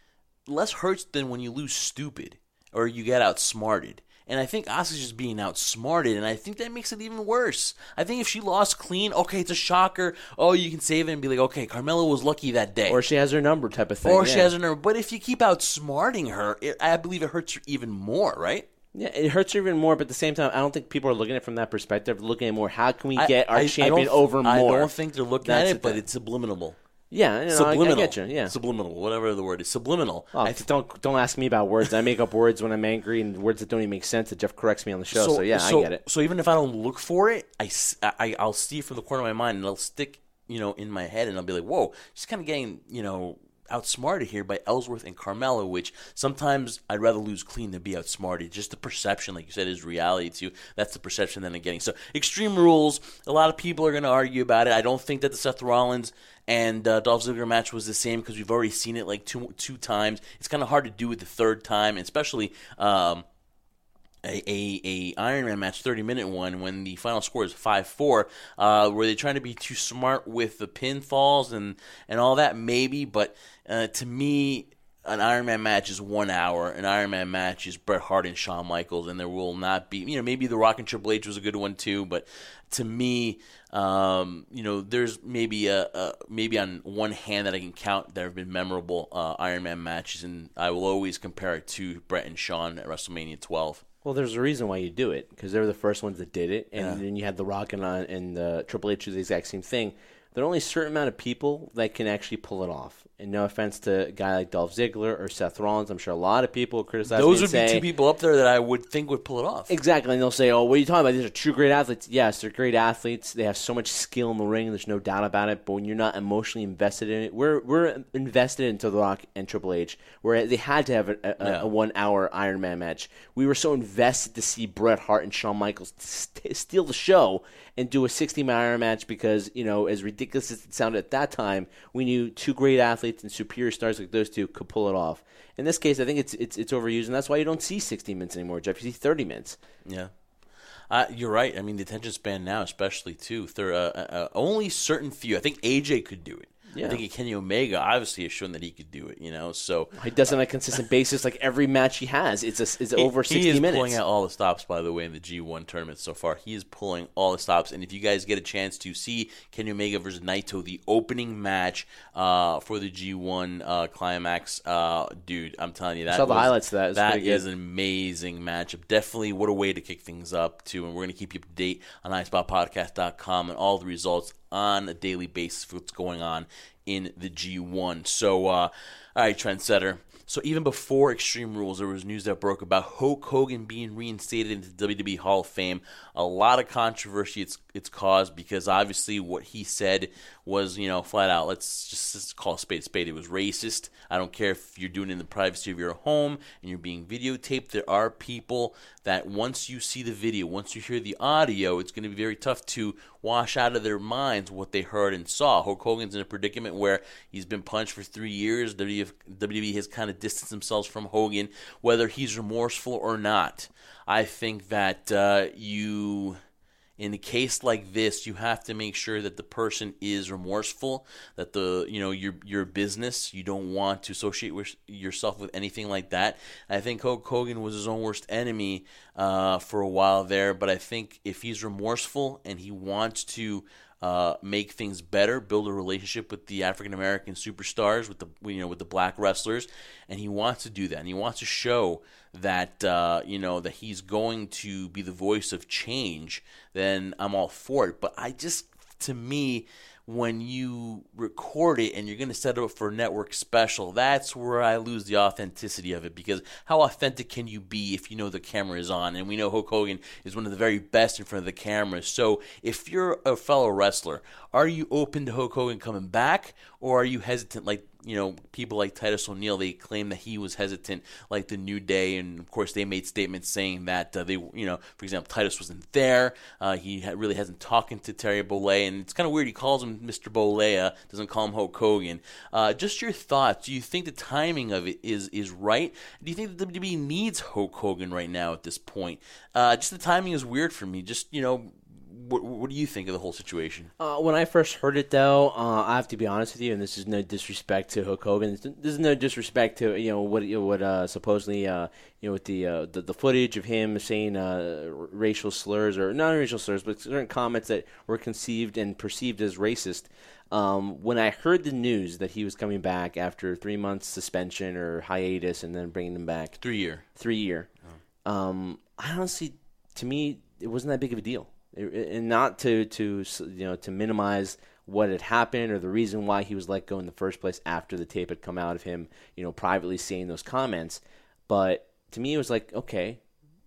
S3: less hurts than when you lose stupid or you get outsmarted. And I think Asuka's just being outsmarted, and I think that makes it even worse. I think if she lost clean, okay, it's a shocker. Oh, you can save it and be like, okay, Carmella was lucky that day.
S4: Or she has her number type of thing.
S3: Or
S4: yeah.
S3: she has her number. But if you keep outsmarting her, it, I believe it hurts her even more, right?
S4: Yeah, it hurts her even more, but at the same time, I don't think people are looking at it from that perspective. They're looking at more, how can we get
S3: I,
S4: our
S3: I,
S4: champion
S3: I
S4: over more?
S3: I don't think they're looking
S4: That's
S3: at
S4: the
S3: it, but
S4: thing.
S3: it's subliminal.
S4: Yeah, you know,
S3: Subliminal.
S4: I, I get you. Yeah.
S3: Subliminal, whatever the word is. Subliminal.
S4: Oh,
S3: I th-
S4: don't don't ask me about words. I make up words when I'm angry and words that don't even make sense. That Jeff corrects me on the show. So, yeah,
S3: so,
S4: I get it.
S3: So even if I don't look for it, I, s- I, will see it from the corner of my mind, and it'll stick, you know, in my head, and I'll be like, whoa, she's kind of getting, you know, outsmarted here by Ellsworth and Carmella, which sometimes I'd rather lose clean than be outsmarted. Just the perception, like you said, is reality too. That's the perception that I'm getting. So Extreme Rules, a lot of people are going to argue about it. I don't think that the Seth Rollins and uh, Dolph Ziggler match was the same because we've already seen it like two two times. It's kind of hard to do it the third time, especially um, a, a, a Iron Man match, thirty minute one, when the final score is five four. Uh, were they trying to be too smart with the pinfalls and, and all that? Maybe, but uh, to me, an Iron Man match is one hour. An Iron Man match is Bret Hart and Shawn Michaels, and there will not be, you know, maybe The Rock and Triple H was a good one too, but to me, um, you know, there's maybe a, a maybe on one hand that I can count there have been memorable uh, Iron Man matches, and I will always compare it to Bret and Shawn at WrestleMania twelve.
S4: Well, there's a reason why you do it because they were the first ones that did it, and
S3: Yeah.
S4: then you had The Rock and, uh, and uh, Triple H do the exact same thing. There are only a certain amount of people that can actually pull it off. And no offense to a guy like Dolph Ziggler or Seth Rollins, I'm sure a lot of people criticize
S3: Those
S4: me
S3: would
S4: and
S3: be
S4: say,
S3: two people up there that I would think would pull it off.
S4: exactly, and they'll say, oh, what are you talking about? These are two great athletes. Yes, they're great athletes. They have so much skill in the ring. There's no doubt about it. But when you're not emotionally invested in it, we're we're invested into The Rock and Triple H, where they had to have a, a,
S3: Yeah.
S4: a one-hour Iron Man match. We were so invested to see Bret Hart and Shawn Michaels st- steal the show and do a sixty-minute Iron match because, you know, as ridiculous as it sounded at that time, we knew two great athletes and superior stars like those two could pull it off. In this case, I think it's it's it's overused, and that's why you don't see sixty minutes anymore, Jeff. You see thirty minutes.
S3: Yeah. Uh, you're right. I mean, the attention span now, especially, too. There, uh, uh, only certain few. I think A J could do it.
S4: Yeah.
S3: I think Kenny Omega obviously has shown that he could do it, you know. So
S4: He does it on a consistent basis, like every match he has. It's a, it's over sixty
S3: he is
S4: minutes.
S3: pulling out all the stops, by the way, in the G one tournament so far. He is pulling all the stops. And if you guys get a chance to see Kenny Omega versus Naito, the opening match uh, for the G one uh, climax, uh, dude, I'm telling you, that
S4: saw the
S3: was-
S4: highlights of that. It was
S3: that
S4: pretty good.
S3: is an amazing matchup. Definitely, what a way to kick things up, too. And we're going to keep you up to date on i spot podcast dot com and all the results on a daily basis for what's going on in the G one. So, uh, all right, Trendsetter. So even before Extreme Rules, there was news that broke about Hulk Hogan being reinstated into the W W E Hall of Fame. A lot of controversy it's it's caused because obviously what he said was, you know, flat out, let's just, just call a spade a spade. It was racist. I don't care if you're doing it in the privacy of your home and you're being videotaped. There are people that once you see the video, once you hear the audio, it's going to be very tough to wash out of their minds what they heard and saw. Hulk Hogan's in a predicament where he's been punched for three years. W W E has kind of distanced themselves from Hogan, whether he's remorseful or not. I think that uh, you, in a case like this, you have to make sure that the person is remorseful, that the you know your your business, you don't want to associate with yourself with anything like that. I think Hulk Hogan was his own worst enemy uh, for a while there, but I think if he's remorseful and he wants to Uh, make things better, build a relationship with the African American superstars, with the you know with the black wrestlers, and he wants to do that, and he wants to show that uh, you know that he's going to be the voice of change. Then I'm all for it. But I just, to me, when you record it and you're going to set it up for a network special, that's where I lose the authenticity of it, because how authentic can you be if you know the camera is on? And we know Hulk Hogan is one of the very best in front of the camera. So if you're a fellow wrestler, are you open to Hulk Hogan coming back, or are you hesitant like, you know, people like Titus O'Neil? They claim that he was hesitant like the New Day, and of course they made statements saying that uh, they, you know, for example, Titus wasn't there. Uh, he ha- really hasn't talked to Terry Bollea, and it's kind of weird. He calls him Mister Bollea, doesn't call him Hulk Hogan. Uh, just your thoughts. Do you think the timing of it is is right? Do you think that W W E needs Hulk Hogan right now at this point? Uh, just the timing is weird for me. Just, you know, What, what do you think of the whole situation?
S4: Uh, when I first heard it, though, uh, I have to be honest with you, and this is no disrespect to Hulk Hogan. This is no disrespect to you know what you know, what uh, supposedly uh, you know with the, uh, the the footage of him saying uh, racial slurs, or not racial slurs, but certain comments that were conceived and perceived as racist. Um, when I heard the news that he was coming back after three months suspension or hiatus, and then bringing him back
S3: Three year,
S4: three year, oh. um, I honestly, to me, it wasn't that big of a deal. And not to, to you know to minimize what had happened or the reason why he was let go in the first place after the tape had come out of him, you know, privately saying those comments. But to me, it was like, okay,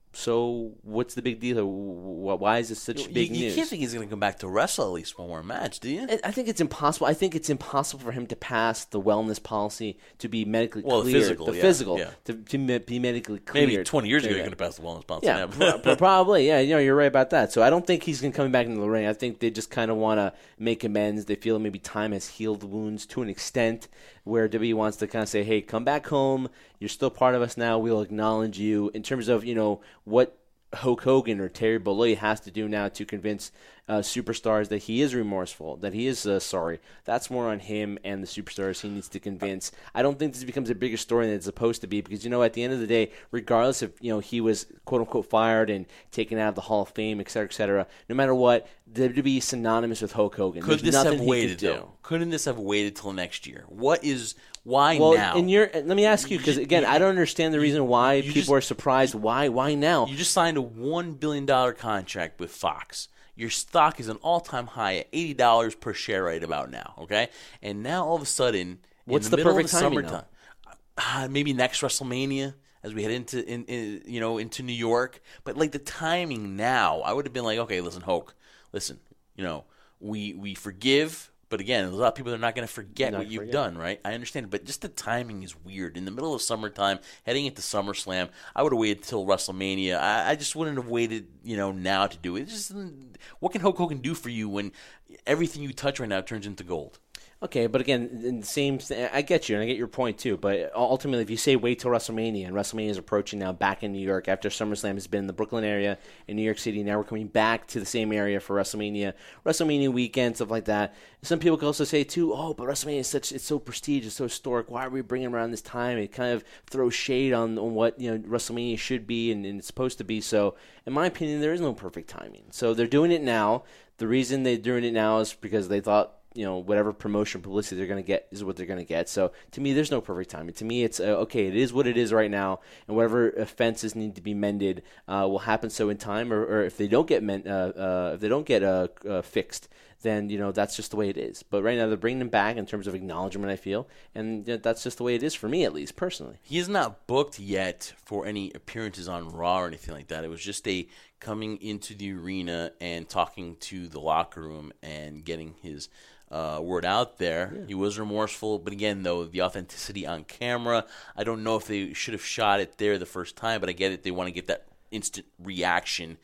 S4: so what's the big deal? Why is this such
S3: you,
S4: big
S3: you, you
S4: news?
S3: You can't think he's going to come back to wrestle at least one more match, do you?
S4: I think it's impossible. I think it's impossible for him to pass the wellness policy to be medically
S3: well,
S4: cleared.
S3: The physical,
S4: the
S3: yeah,
S4: physical
S3: yeah.
S4: To, to be medically cleared.
S3: Maybe twenty years ago, you could have passed the wellness policy.
S4: Yeah, pr- probably. Yeah, you know, you're right about that. So I don't think he's going to come back into the ring. I think they just kind of want to make amends. They feel maybe time has healed wounds to an extent where W W E wants to kind of say, hey, come back home. You're still part of us now. We'll acknowledge you. In terms of, you know, what Hulk Hogan or Terry Bollea has to do now to convince uh, superstars that he is remorseful, that he is uh, sorry. That's more on him and the superstars he needs to convince. I don't think this becomes a bigger story than it's supposed to be, because, you know, at the end of the day, regardless if, you know, he was quote-unquote fired and taken out of the Hall of Fame, et cetera, et cetera, no matter what, W W E is synonymous with Hulk Hogan.
S3: Could
S4: There's
S3: this
S4: nothing
S3: have
S4: he
S3: waited,
S4: could do.
S3: though? Couldn't this have waited till next year? What is... Why
S4: well,
S3: now?
S4: And you're, let me ask you, because, again,
S3: you,
S4: I don't understand the reason why
S3: you
S4: people
S3: just,
S4: are surprised. Why Why now?
S3: You just signed a one billion dollars contract with Fox. Your stock is an all-time high at eighty dollars per share right about now, okay? And now, all of a sudden,
S4: What's
S3: in the,
S4: the
S3: middle
S4: perfect
S3: of the
S4: timing,
S3: summertime, uh, maybe next WrestleMania, as we head into, in, in, you know, into New York. But, like, the timing now, I would have been like, okay, listen, Hulk, listen, you know, we we forgive. But again, there's a lot of people that are not going to forget
S4: not
S3: what you've
S4: forget.
S3: done, right? I understand, but just the timing is weird. In the middle of summertime, heading into SummerSlam, I would have waited till WrestleMania. I, I just wouldn't have waited, you know, now to do it. It's just, what can Hulk Hogan do for you when everything you touch right now turns into gold?
S4: Okay, but again, in the same, I get you, and I get your point too. But ultimately, if you say wait till WrestleMania, and WrestleMania is approaching now back in New York after SummerSlam has been in the Brooklyn area in New York City, now we're coming back to the same area for WrestleMania, WrestleMania weekend, stuff like that. Some people can also say too, oh, but WrestleMania is such, it's so prestigious, it's so historic. Why are we bringing around this time? It kind of throws shade on, on what you know WrestleMania should be and, and it's supposed to be. So, in my opinion, there is no perfect timing. So they're doing it now. The reason they're doing it now is because they thought, you know, whatever promotion publicity they're going to get is what they're going to get. So to me, there's no perfect timing. To me, it's uh, okay. It is what it is right now, and whatever offenses need to be mended uh, will happen. So in time, or, or if they don't get men, uh, uh, if they don't get uh, uh, fixed, then you know that's just the way it is. But right now, they're bringing them back in terms of acknowledgement. I feel, and you know, that's just the way it is for me, at least personally.
S3: He is not booked yet for any appearances on Raw or anything like that. It was just a coming into the arena and talking to the locker room and getting his Uh, word out there. Yeah. He was remorseful, but again, though, the authenticity on camera, I don't know if they should have shot it there the first time, but I get it. They want to get that instant reaction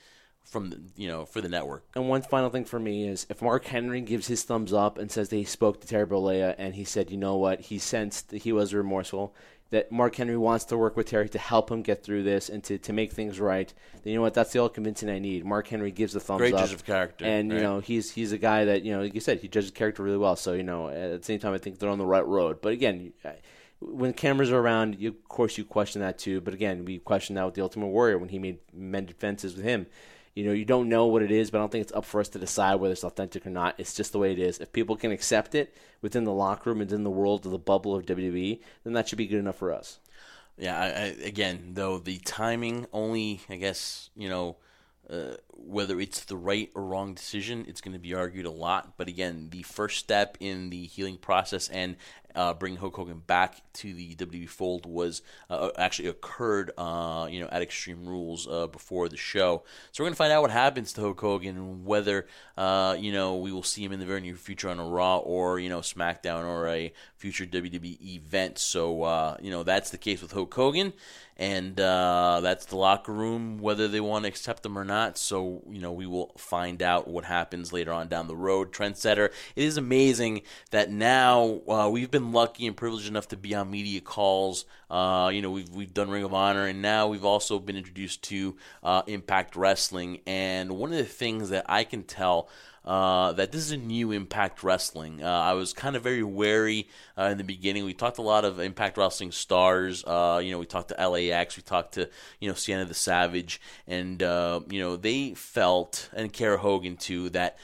S3: from the, you know for the network.
S4: And one final thing for me is if Mark Henry gives his thumbs up and says that he spoke to Terry Bollea and he said, you know what, he sensed that he was remorseful, that Mark Henry wants to work with Terry to help him get through this and to, to make things right, then you know what, that's the all convincing I need. Mark Henry gives the thumbs
S3: Great
S4: up.
S3: Great judge of character.
S4: And,
S3: right?
S4: you know, he's he's a guy that, you know, like you said, he judges character really well. So, you know, at the same time, I think they're on the right road. But again, when cameras are around, you, of course you question that too. But again, we questioned that with The Ultimate Warrior when he made mended fences with him. You know, you don't know what it is, but I don't think it's up for us to decide whether it's authentic or not. It's just the way it is. If people can accept it within the locker room and in the world of the bubble of W W E, then that should be good enough for us.
S3: Yeah, I, I, again, though, the timing only, I guess, you know, uh, whether it's the right or wrong decision, it's going to be argued a lot. But again, the first step in the healing process and uh, bringing Hulk Hogan back to the W W E fold was uh, actually occurred, uh, you know, at Extreme Rules uh, before the show. So we're going to find out what happens to Hulk Hogan, whether uh, you know we will see him in the very near future on a Raw or you know SmackDown or a future W W E event. So uh, you know that's the case with Hulk Hogan. And uh, that's the locker room, whether they want to accept them or not. So, you know, we will find out what happens later on down the road. Trendsetter, it is amazing that now uh, we've been lucky and privileged enough to be on media calls. Uh, you know, we've we've done Ring of Honor, and now we've also been introduced to uh, Impact Wrestling. And one of the things that I can tell Uh, that this is a new Impact Wrestling. Uh, I was kind of very wary uh, in the beginning. We talked a lot of Impact Wrestling stars. Uh, you know, we talked to L A X, we talked to you know Sienna the Savage, and uh, you know they felt, and Kara Hogan too, that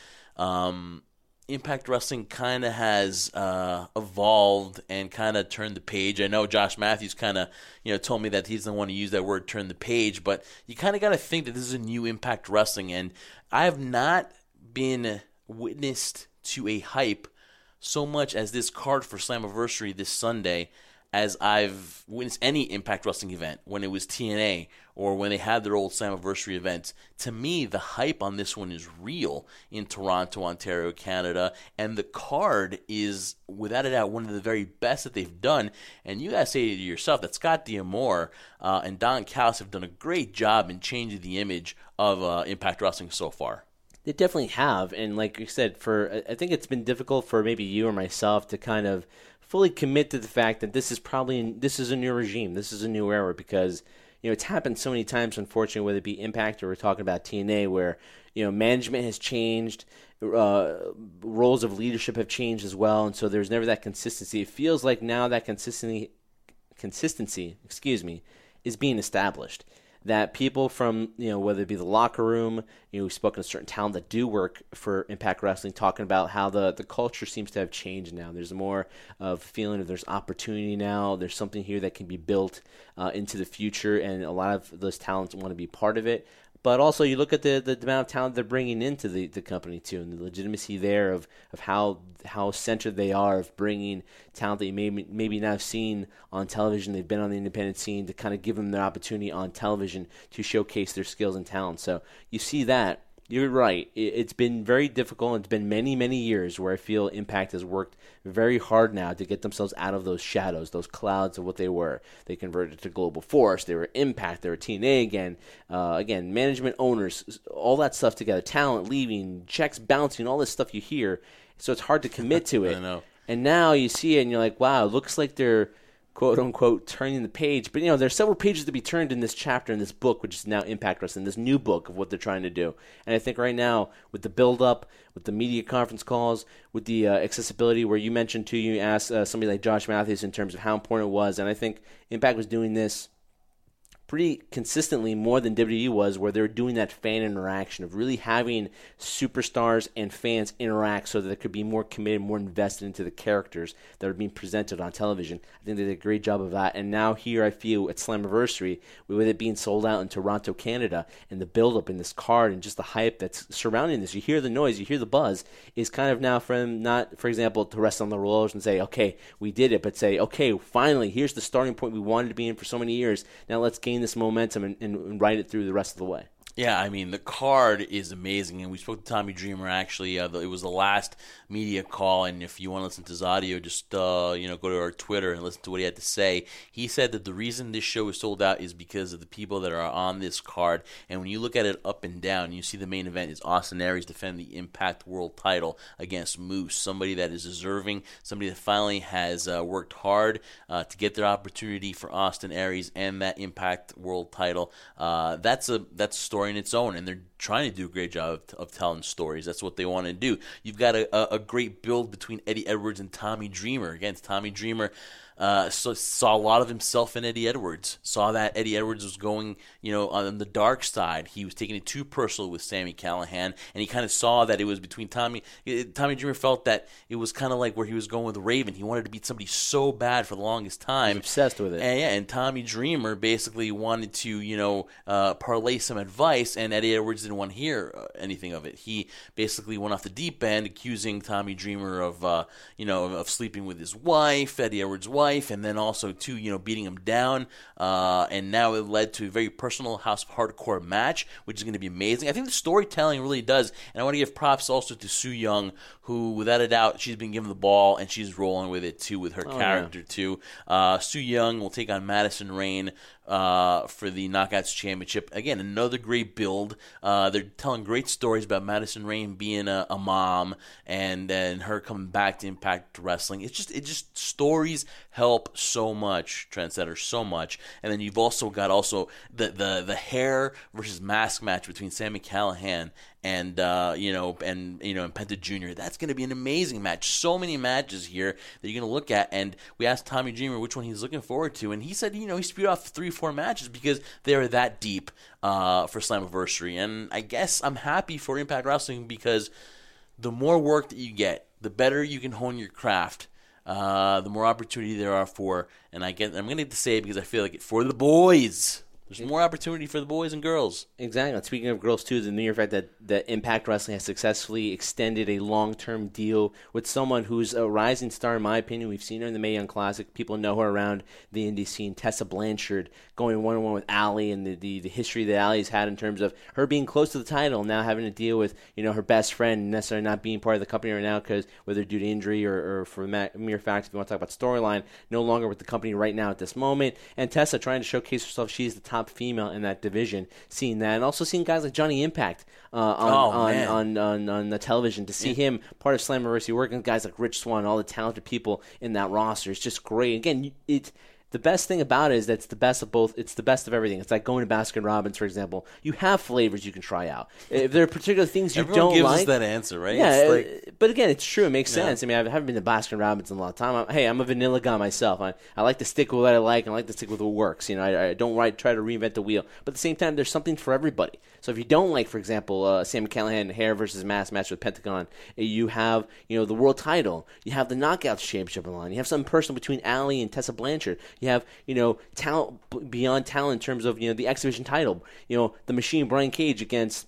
S3: um, Impact Wrestling kind of has uh, evolved and kind of turned the page. I know Josh Matthews kind of you know told me that he doesn't want to use that word, turn the page, but you kind of got to think that this is a new Impact Wrestling, and I have not been witnessed to a hype so much as this card for Slammiversary this Sunday as I've witnessed any Impact Wrestling event, when it was T N A or when they had their old Slammiversary events. To me, the hype on this one is real in Toronto, Ontario, Canada, and the card is, without a doubt, one of the very best that they've done. And you gotta say to yourself that Scott D'Amore uh, and Don Callis have done a great job in changing the image of uh, Impact Wrestling so far.
S4: They definitely have, and like you said, for I think it's been difficult for maybe you or myself to kind of fully commit to the fact that this is probably this is a new regime, this is a new era, because you know it's happened so many times, unfortunately, whether it be Impact or we're talking about T N A, where you know management has changed, uh, roles of leadership have changed as well, and so there's never that consistency. It feels like now that consistency, consistency, excuse me, is being established. That people from, you know, whether it be the locker room, you know, we've spoken to certain talent that do work for Impact Wrestling, talking about how the, the culture seems to have changed now. There's more of a feeling of there's opportunity now. There's something here that can be built uh, into the future, and a lot of those talents want to be part of it. But also you look at the, the amount of talent they're bringing into the, the company too, and the legitimacy there of, of how how centered they are of bringing talent that you maybe, maybe not have seen on television. They've been on the independent scene to kind of give them the opportunity on television to showcase their skills and talent. So you see that. You're right. It's been very difficult. It's been many, many years where I feel Impact has worked very hard now to get themselves out of those shadows, those clouds of what they were. They converted to Global Force. They were Impact. They were T N A again. Uh, again, management, owners, all that stuff together. Talent leaving, checks bouncing, all this stuff you hear. So it's hard to commit to it.
S3: I know.
S4: And now you see it and you're like, wow, it looks like they're quote unquote turning the page. But you know, there's several pages to be turned in this chapter in this book, which is now Impact Wrestling, this new book of what they're trying to do. And I think right now, with the build up, with the media conference calls, with the uh, accessibility, where you mentioned too, you asked uh, somebody like Josh Matthews in terms of how important it was, and I think Impact was doing this pretty consistently more than W W E was, where they're doing that fan interaction of really having superstars and fans interact so that they could be more committed, more invested into the characters that are being presented on television. I think they did a great job of that. And now here I feel at Slammiversary, with it being sold out in Toronto, Canada, and the build-up in this card and just the hype that's surrounding this, you hear the noise, you hear the buzz, is kind of now from not, for example, to rest on the laurels and say, okay, we did it, but say, okay, finally, here's the starting point we wanted to be in for so many years. Now let's gain this momentum and, and, and ride it through the rest of the way.
S3: Yeah, I mean, the card is amazing, and we spoke to Tommy Dreamer, actually. Uh, it was the last media call, and if you want to listen to his audio, just uh, you know, go to our Twitter and listen to what he had to say. He said that the reason this show is sold out is because of the people that are on this card, and when you look at it up and down, you see the main event is Austin Aries defending the Impact World title against Moose, somebody that is deserving, somebody that finally has uh, worked hard uh, to get their opportunity for Austin Aries and that Impact World title. Uh, that's a that's a story in its own, and they're trying to do a great job of, of telling stories. That's what they want to do. You've got a, a, a great build between Eddie Edwards and Tommy Dreamer. Again, Tommy Dreamer uh, so, saw a lot of himself in Eddie Edwards. Saw that Eddie Edwards was going, you know, on the dark side. He was taking it too personal with Sami Callihan, and he kind of saw that it was between Tommy. Tommy Dreamer felt that it was kind of like where he was going with Raven. He wanted to beat somebody so bad for the longest time.
S4: He's obsessed with it.
S3: And, yeah, and Tommy Dreamer basically wanted to, you know, uh, parlay some advice, and Eddie Edwards didn't want to hear uh, anything of it. He basically went off the deep end, accusing Tommy Dreamer of, uh, you know, of sleeping with his wife, Eddie Edwards' wife, and then also, too, you know, beating him down. Uh, and now it led to a very personal House of Hardcore match, which is going to be amazing. I think the storytelling really does, and I want to give props also to Su Yung, who, without a doubt, she's been given the ball, and she's rolling with it, too, with her
S4: oh,
S3: character,
S4: yeah.
S3: too. Uh, Su Yung will take on Madison Rayne uh, for the Knockouts Championship. Again, another great build. Uh, they're telling great stories about Madison Rayne being a, a mom and then her coming back to Impact Wrestling. It's just, it just stories help so much, Trendsetter, so much. And then you've also got also the the the hair versus mask match between Sami Callihan and uh, you know, and you know, and Penta Junior That's going to be an amazing match. So many matches here that you're going to look at. And we asked Tommy Dreamer which one he's looking forward to, and he said, you know, he spewed off three, four matches because they are that deep uh, for Slammiversary. And I guess I'm happy for Impact Wrestling because the more work that you get, the better you can hone your craft. Uh, the more opportunity there are for, and I get, I'm going to say it because I feel like it, for the boys. There's more opportunity for the boys and girls.
S4: Exactly. Speaking of girls, too, the mere fact that, that Impact Wrestling has successfully extended a long-term deal with someone who's a rising star, in my opinion. We've seen her in the Mae Young Classic. People know her around the indie scene. Tessa Blanchard going one-on-one with Allie, and the, the, the history that Allie's had in terms of her being close to the title and now having to deal with, you know, her best friend necessarily not being part of the company right now because whether due to injury or, or for the mere fact, if you want to talk about storyline, no longer with the company right now at this moment. And Tessa trying to showcase herself. She's the top female in that division, seeing that, and also seeing guys like Johnny Impact uh, on,
S3: oh,
S4: on, on, on on the television, to see
S3: yeah.
S4: him part of Slammiversary, working with guys like Rich Swann, all the talented people in that roster. It's just great. Again, it the best thing about it is that it's the best of both. It's the best of everything. It's like going to Baskin Robbins, for example. You have flavors you can try out. If there are particular things you
S3: Everyone
S4: don't
S3: gives
S4: like,
S3: us that answer, right?
S4: yeah.
S3: It's like,
S4: but again, it's true. It makes
S3: yeah.
S4: sense. I mean, I haven't been to Baskin Robbins in a long time. I'm, hey, I'm a vanilla guy myself. I, I like to stick with what I like, and I like to stick with what works. You know, I, I don't right, try to reinvent the wheel. But at the same time, there's something for everybody. So if you don't like, for example, uh, Sami Callihan hair versus mask match with Pentagon, you have, you know, the world title. You have the Knockouts Championship on. You have something personal between Allie and Tessa Blanchard. You have, you know, talent beyond talent in terms of, you know, the X Division title. You know, the Machine Brian Cage against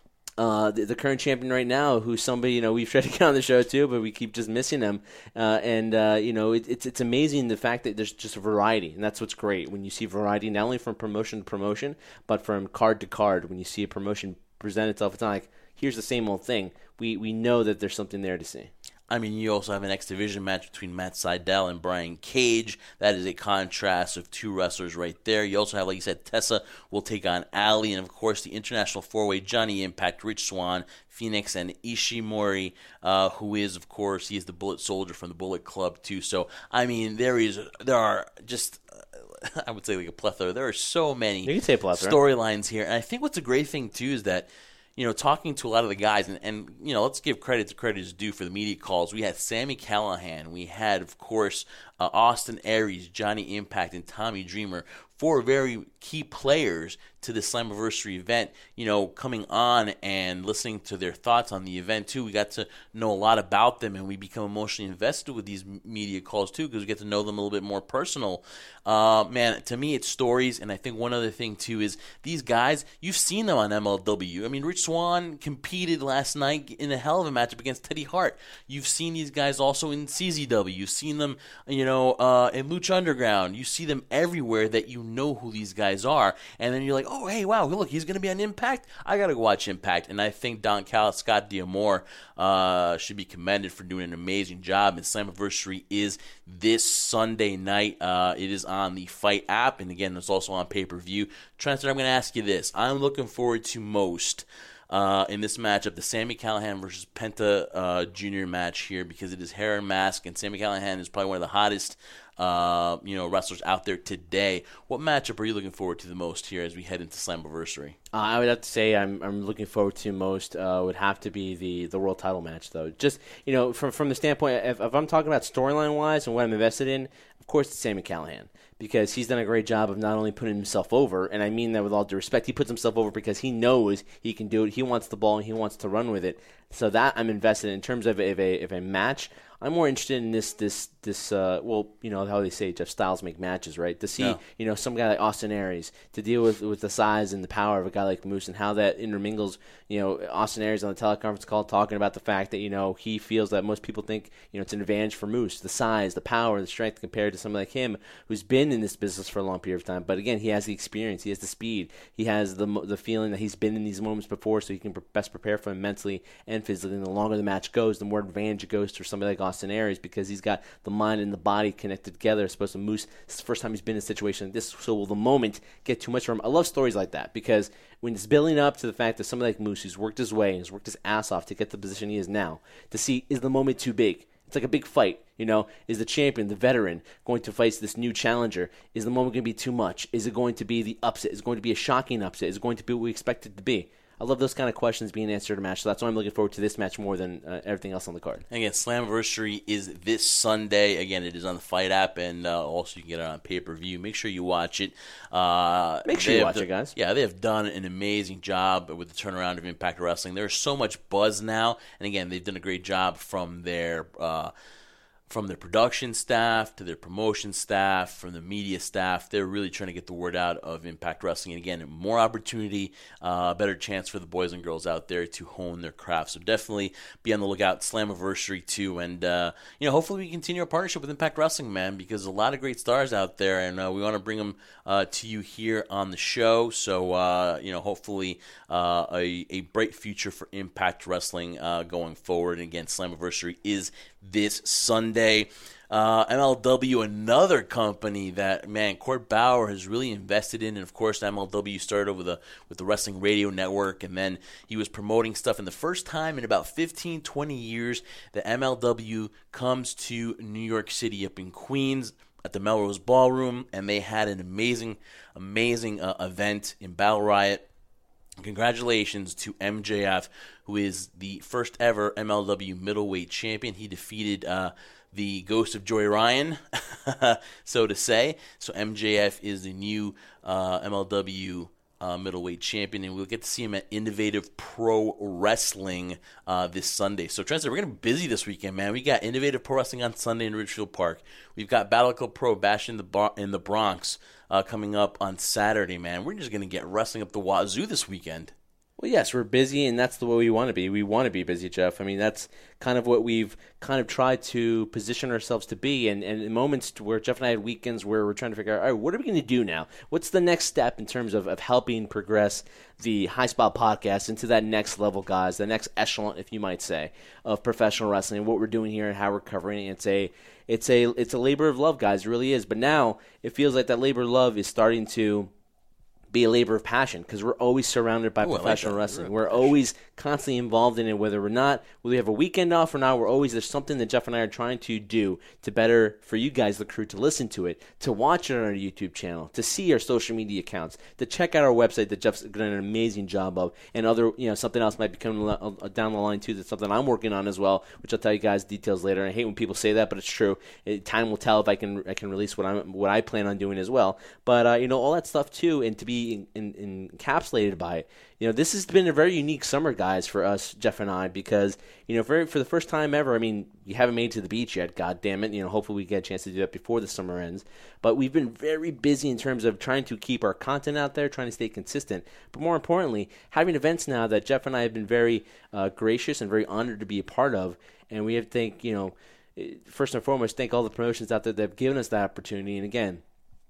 S4: uh, the, the current champion right now, who's somebody, you know, we've tried to get on the show too, but we keep just missing him. Uh, and uh, you know, it, it's it's amazing the fact that there's just a variety, and that's what's great when you see variety, not only from promotion to promotion, but from card to card. When you see a promotion present itself, it's not like here's the same old thing. We we know that there's something there to see.
S3: I mean, you also have an X Division match between Matt Sydal and Brian Cage. That is a contrast of two wrestlers right there. You also have, like you said, Tessa will take on Allie. And, of course, the International four-way Johnny Impact, Rich Swann, Phoenix, and Ishimori, uh, who is, of course, he is the Bullet Soldier from the Bullet Club, too. So, I mean, there is, there are just, uh, I would say like a plethora. There are so many
S4: you can say plethora.
S3: storylines here. And I think what's a great thing, too, is that, you know, talking to a lot of the guys, and, and, you know, let's give credit to credit is due for the media calls. We had Sami Callihan. We had, of course, uh, Austin Aries, Johnny Impact, and Tommy Dreamer, four very key players to the Slammiversary event, you know, coming on and listening to their thoughts on the event, too. We got to know a lot about them, and we become emotionally invested with these media calls, too, because we get to know them a little bit more personal. Uh, man, to me, it's stories, and I think one other thing, too, is these guys, you've seen them on M L W. I mean, Rich Swann competed last night in a hell of a matchup against Teddy Hart. You've seen these guys also in C Z W. You've seen them, you know, uh, in Lucha Underground. You see them everywhere that you don't know who these guys are. And then you're like, oh, hey, wow, look, he's going to be on Impact? I got to watch Impact. And I think Don Cal, Scott D'Amore uh, should be commended for doing an amazing job. And Slammiversary is this Sunday night. Uh, it is on the Fight app. And again, it's also on pay-per-view. Trent, I'm going to ask you this. I'm looking forward to most Uh, in this matchup, the Sami Callihan versus Penta uh, Junior match here, because it is hair and mask, and Sami Callihan is probably one of the hottest uh, you know, wrestlers out there today. What matchup are you looking forward to the most here as we head into Slammiversary?
S4: Uh, I would have to say I'm I'm looking forward to most uh, would have to be the, the world title match, though. Just, you know, from from the standpoint, if, if I'm talking about storyline-wise and what I'm invested in, of course it's Sami Callihan, because he's done a great job of not only putting himself over, and I mean that with all due respect, he puts himself over because he knows he can do it. He wants the ball and he wants to run with it. So that I'm invested in. In terms of, of, a, of a match, I'm more interested in this, this, this. Uh, well, you know how they say Jeff Styles make matches, right? To see, yeah. you know, some guy like Austin Aries to deal with with the size and the power of a guy like Moose, and how that intermingles. You know, Austin Aries on the teleconference call talking about the fact that, you know, he feels that most people think, you know, it's an advantage for Moose, the size, the power, the strength compared to someone like him who's been in this business for a long period of time. But again, he has the experience, he has the speed, he has the the feeling that he's been in these moments before, so he can best prepare for him mentally and physically. And the longer the match goes, the more advantage it goes to somebody like Austin Aries, because he's got the mind and the body connected together. As opposed to Moose, this is the first time he's been in a situation like this, so will the moment get too much for him? I love stories like that, because when it's building up to the fact that somebody like Moose, who's worked his way and has worked his ass off to get the position he is now, to see, is the moment too big? It's like a big fight, you know. Is the champion, the veteran, going to face this new challenger? Is the moment going to be too much? Is it going to be the upset? Is it going to be a shocking upset? Is it going to be what we expect it to be? I love those kind of questions being answered in a match, so that's why I'm looking forward to this match more than uh, everything else on the card.
S3: Again, Slammiversary is this Sunday. Again, it is on the Fight app, and uh, also you can get it on pay-per-view. Make sure you watch it. Uh,
S4: Make sure you watch
S3: done,
S4: it, guys.
S3: Yeah, they have done an amazing job with the turnaround of Impact Wrestling. There's so much buzz now, and again, they've done a great job from their uh, from their production staff to their promotion staff, from the media staff. They're really trying to get the word out of Impact Wrestling. And again, more opportunity, a uh, better chance for the boys and girls out there to hone their craft. So definitely be on the lookout. Slammiversary too. And, uh, you know, hopefully we continue our partnership with Impact Wrestling, man, because a lot of great stars out there, and uh, we want to bring them uh, to you here on the show. So, uh, you know, hopefully uh, a, a bright future for Impact Wrestling uh, going forward. And again, Slammiversary is this Sunday. Uh, M L W, another company that, man, Court Bauer has really invested in. And, of course, M L W started over the, with the Wrestling Radio Network, and then he was promoting stuff. And the first time in about fifteen, twenty years that M L W comes to New York City up in Queens at the Melrose Ballroom, and they had an amazing, amazing uh, event in Battle Riot. Congratulations to M J F, who is the first ever M L W middleweight champion. He defeated uh, the Ghost of Joey Ryan, so to say. So M J F is the new uh, M L W uh, middleweight champion, and we'll get to see him at Innovative Pro Wrestling uh, this Sunday. So, Trent, we're going to be busy this weekend, man. We got Innovative Pro Wrestling on Sunday in Ridgefield Park. We've got Battle Club Pro Bash in the, bar- in the Bronx Uh, coming up on Saturday, man. We're just going to get wrestling up the wazoo this weekend.
S4: Well, yes, we're busy, and that's the way we want to be. We want to be busy, Jeff. I mean, that's kind of what we've kind of tried to position ourselves to be. And, and in moments where Jeff and I had weekends where we're trying to figure out, all right, what are we going to do now? What's the next step in terms of, of helping progress the High Spot podcast into that next level, guys, the next echelon, if you might say, of professional wrestling, what we're doing here and how we're covering it. It's a, it's a, it's a labor of love, guys. It really is. But now it feels like that labor of love is starting to be a labor of passion, because we're always surrounded by Ooh, professional like wrestling. We're always constantly involved in it, whether we're not, whether we have a weekend off or not. We're always, there's something that Jeff and I are trying to do to better, for you guys, the crew, to listen to it, to watch it on our YouTube channel, to see our social media accounts, to check out our website that Jeff's done an amazing job of, and other, you know, something else might be coming down the line too. That's something I'm working on as well, which I'll tell you guys details later. I hate when people say that, but it's true. It, time will tell if I can I can release what I'm what I plan on doing as well. But uh, you know, all that stuff too, and to be in, in, in encapsulated by it. You know, this has been a very unique summer, guys, for us, Jeff and I, because, you know, for, for the first time ever, I mean, you haven't made it to the beach yet, God damn it. You know, hopefully we get a chance to do that before the summer ends. But we've been very busy in terms of trying to keep our content out there, trying to stay consistent. But more importantly, having events now that Jeff and I have been very uh, gracious and very honored to be a part of. And we have to thank, you know, first and foremost, thank all the promotions out there that have given us that opportunity. And again,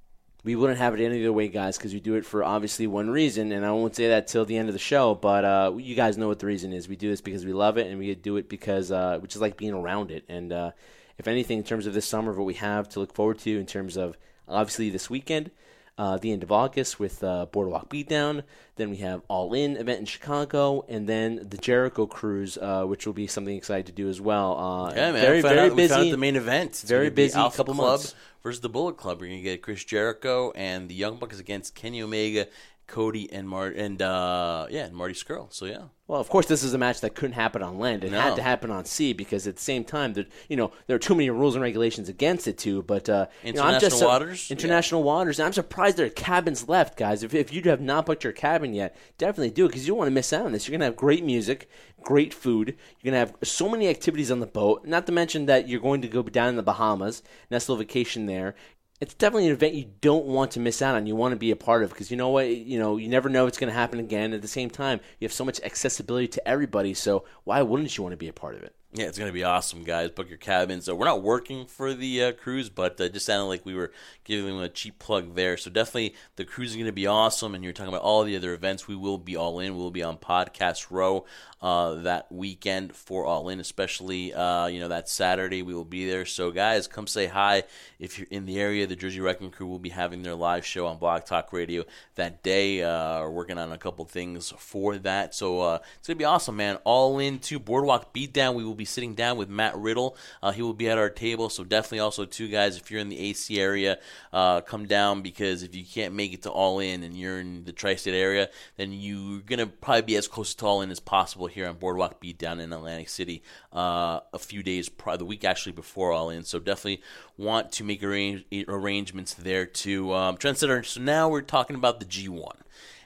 S4: we wouldn't have it any other way, guys, because we do it for obviously one reason, and I won't say that till the end of the show, but uh, you guys know what the reason is. We do this because we love it, and we do it because uh, we just like being around it. And uh, if anything, in terms of this summer, what we have to look forward to in terms of obviously this weekend, Uh, the end of August with uh, Boardwalk Beatdown. Then we have All In event in Chicago, and then the Jericho Cruise, uh, which will be something excited to do as well. Uh,
S3: yeah, man.
S4: Very,
S3: we
S4: very
S3: out,
S4: busy.
S3: We found out the main event. It's
S4: very busy.
S3: Be Alpha
S4: couple
S3: Club
S4: months
S3: versus the Bullet Club. We're gonna get Chris Jericho and the Young Bucks against Kenny Omega, Cody, and Mar- and uh, yeah, and Marty Scurll. So yeah.
S4: Well, of course, this is a match that couldn't happen on land. It
S3: No.
S4: had to happen on sea because at the same time, there, you know, there are too many rules and regulations against it too. But uh, you know, I'm just
S3: International waters?
S4: international waters. And I'm surprised there are cabins left, guys. If if you have not booked your cabin yet, definitely do it because you don't want to miss out on this. You're gonna have great music, great food. You're gonna have so many activities on the boat. Not to mention that you're going to go down in the Bahamas, nice little vacation there. It's definitely an event you don't want to miss out on. You want to be a part of because you know what? You know, you never know what's going to happen again. At the same time, you have so much accessibility to everybody, so why wouldn't you want to be a part of it?
S3: Yeah, it's going to be awesome, guys. Book your cabin. So we're not working for the uh, cruise, but it just sounded like we were giving them a cheap plug there. So definitely the cruise is going to be awesome, and you're talking about all the other events. We will be all in. We'll be on Podcast Row uh, that weekend for All In, especially uh, you know that Saturday. We will be there. So guys, come say hi if you're in the area. The Jersey Wrecking Crew will be having their live show on Blog Talk Radio that day. Uh, we're working on a couple things for that. So uh, it's going to be awesome, man. All In to Boardwalk Beatdown. We will be sitting down with Matt Riddle. Uh, he will be at our table, so definitely also, too, guys, if you're in the A C area, uh, come down because if you can't make it to All In and you're in the tri-state area, then you're going to probably be as close to All In as possible here on Boardwalk Beatdown in Atlantic City uh, a few days, prior, the week actually before All In, so definitely want to make arrange, arrangements there, too. Um, Trendsetter, so now we're talking about the G one.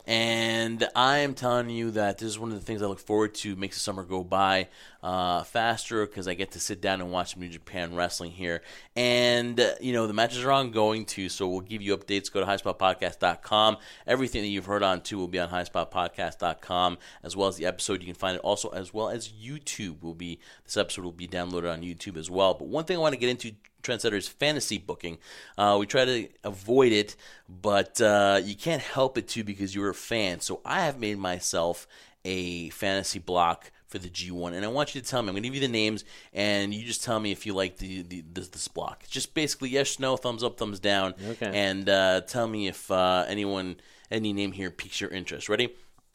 S3: And I am telling you that this is one of the things I look forward to. Makes the summer go by uh, faster because I get to sit down and watch some New Japan Wrestling here. And, uh, you know, the matches are ongoing, too, so we'll give you updates. Go to high spot podcast dot com. Everything that you've heard on, too, will be on high spot podcast dot com, as well as the episode. You can find it also as well as YouTube. Will be This episode will be downloaded on YouTube as well. But one thing I want to get into, Trendsetter's fantasy booking. Uh, we try to avoid it, but uh, you can't help it too because you're a fan. So I have made myself a fantasy block for the G one, and I want you to tell me. I'm going to give you the names, and you just tell me if you like the, the this, this block. It's just basically yes, no, thumbs up, thumbs down,
S4: okay.
S3: and uh, tell me if uh, anyone, any name here piques your interest. Ready?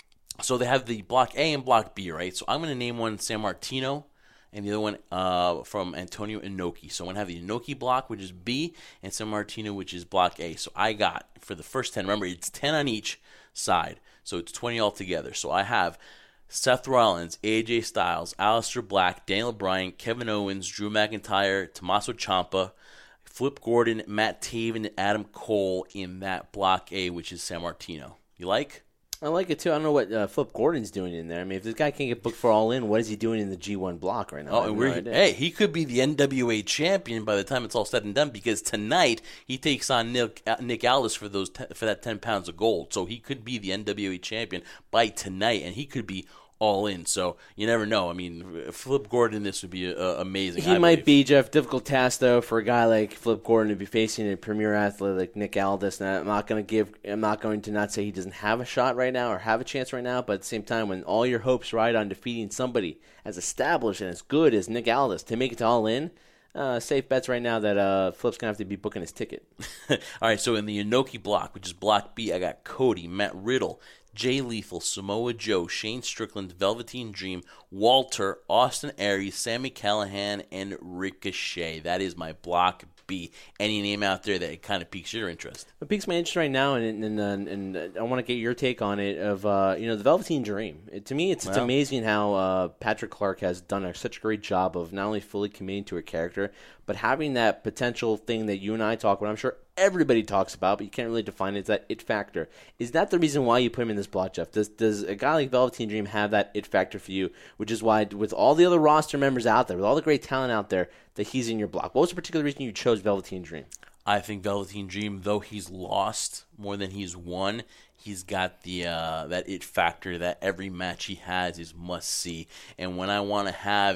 S3: So they have the block A and block B, right? So I'm going to name one San Martino, and the other one uh, from Antonio Inoki. So I'm going to have the Inoki block, which is B, and San Martino, which is block A. So I got, for the first ten, remember, it's ten on each side. So it's twenty altogether. So I have Seth Rollins, A J Styles, Aleister Black, Daniel Bryan, Kevin Owens, Drew McIntyre, Tommaso Ciampa, Flip Gordon, Matt Taven, and Adam Cole in that block A, which is San Martino. You like?
S4: I like it too. I don't know what uh, Flip Gordon's doing in there. I mean, if this guy can't get booked for All In, what is he doing in the G one block right now?
S3: Oh, and we're, no hey, he could be the N W A champion by the time it's all said and done because tonight he takes on Nick, uh, Nick Aldis for those te- for that ten pounds of gold. So he could be the N W A champion by tonight, and he could be All In. So you never know. I mean, Flip Gordon, this would be uh, amazing.
S4: He
S3: I
S4: might
S3: believe.
S4: be, Jeff. Difficult task though for a guy like Flip Gordon to be facing a premier athlete like Nick Aldis. And I'm not going to give. I'm not going to not say he doesn't have a shot right now or have a chance right now. But at the same time, when all your hopes ride on defeating somebody as established and as good as Nick Aldis to make it to All In. Uh, safe bets right now that uh, Flip's going to have to be booking his ticket.
S3: All right, so in the Inoki block, which is block B, I got Cody, Matt Riddle, Jay Lethal, Samoa Joe, Shane Strickland, Velveteen Dream, Walter, Austin Aries, Sami Callihan, and Ricochet. That is my block B. Any name out there that kind of piques your interest?
S4: It piques my interest right now, and and and, and I want to get your take on it. Of uh, you know, the Velveteen Dream. It, to me, it's it's
S3: Well.
S4: amazing how uh, Patrick Clark has done a, such a great job of not only fully committing to a character, but having that potential thing that you and I talk about. I'm sure everybody talks about, but you can't really define it. It's that it factor. Is that the reason why you put him in this block, Jeff? Does does a guy like Velveteen Dream have that it factor for you? Which is why, with all the other roster members out there, with all the great talent out there, that he's in your block. What was the particular reason you chose Velveteen Dream?
S3: I think Velveteen Dream, though he's lost more than he's won, he's got the uh, that it factor that every match he has is must see. And when I want to have a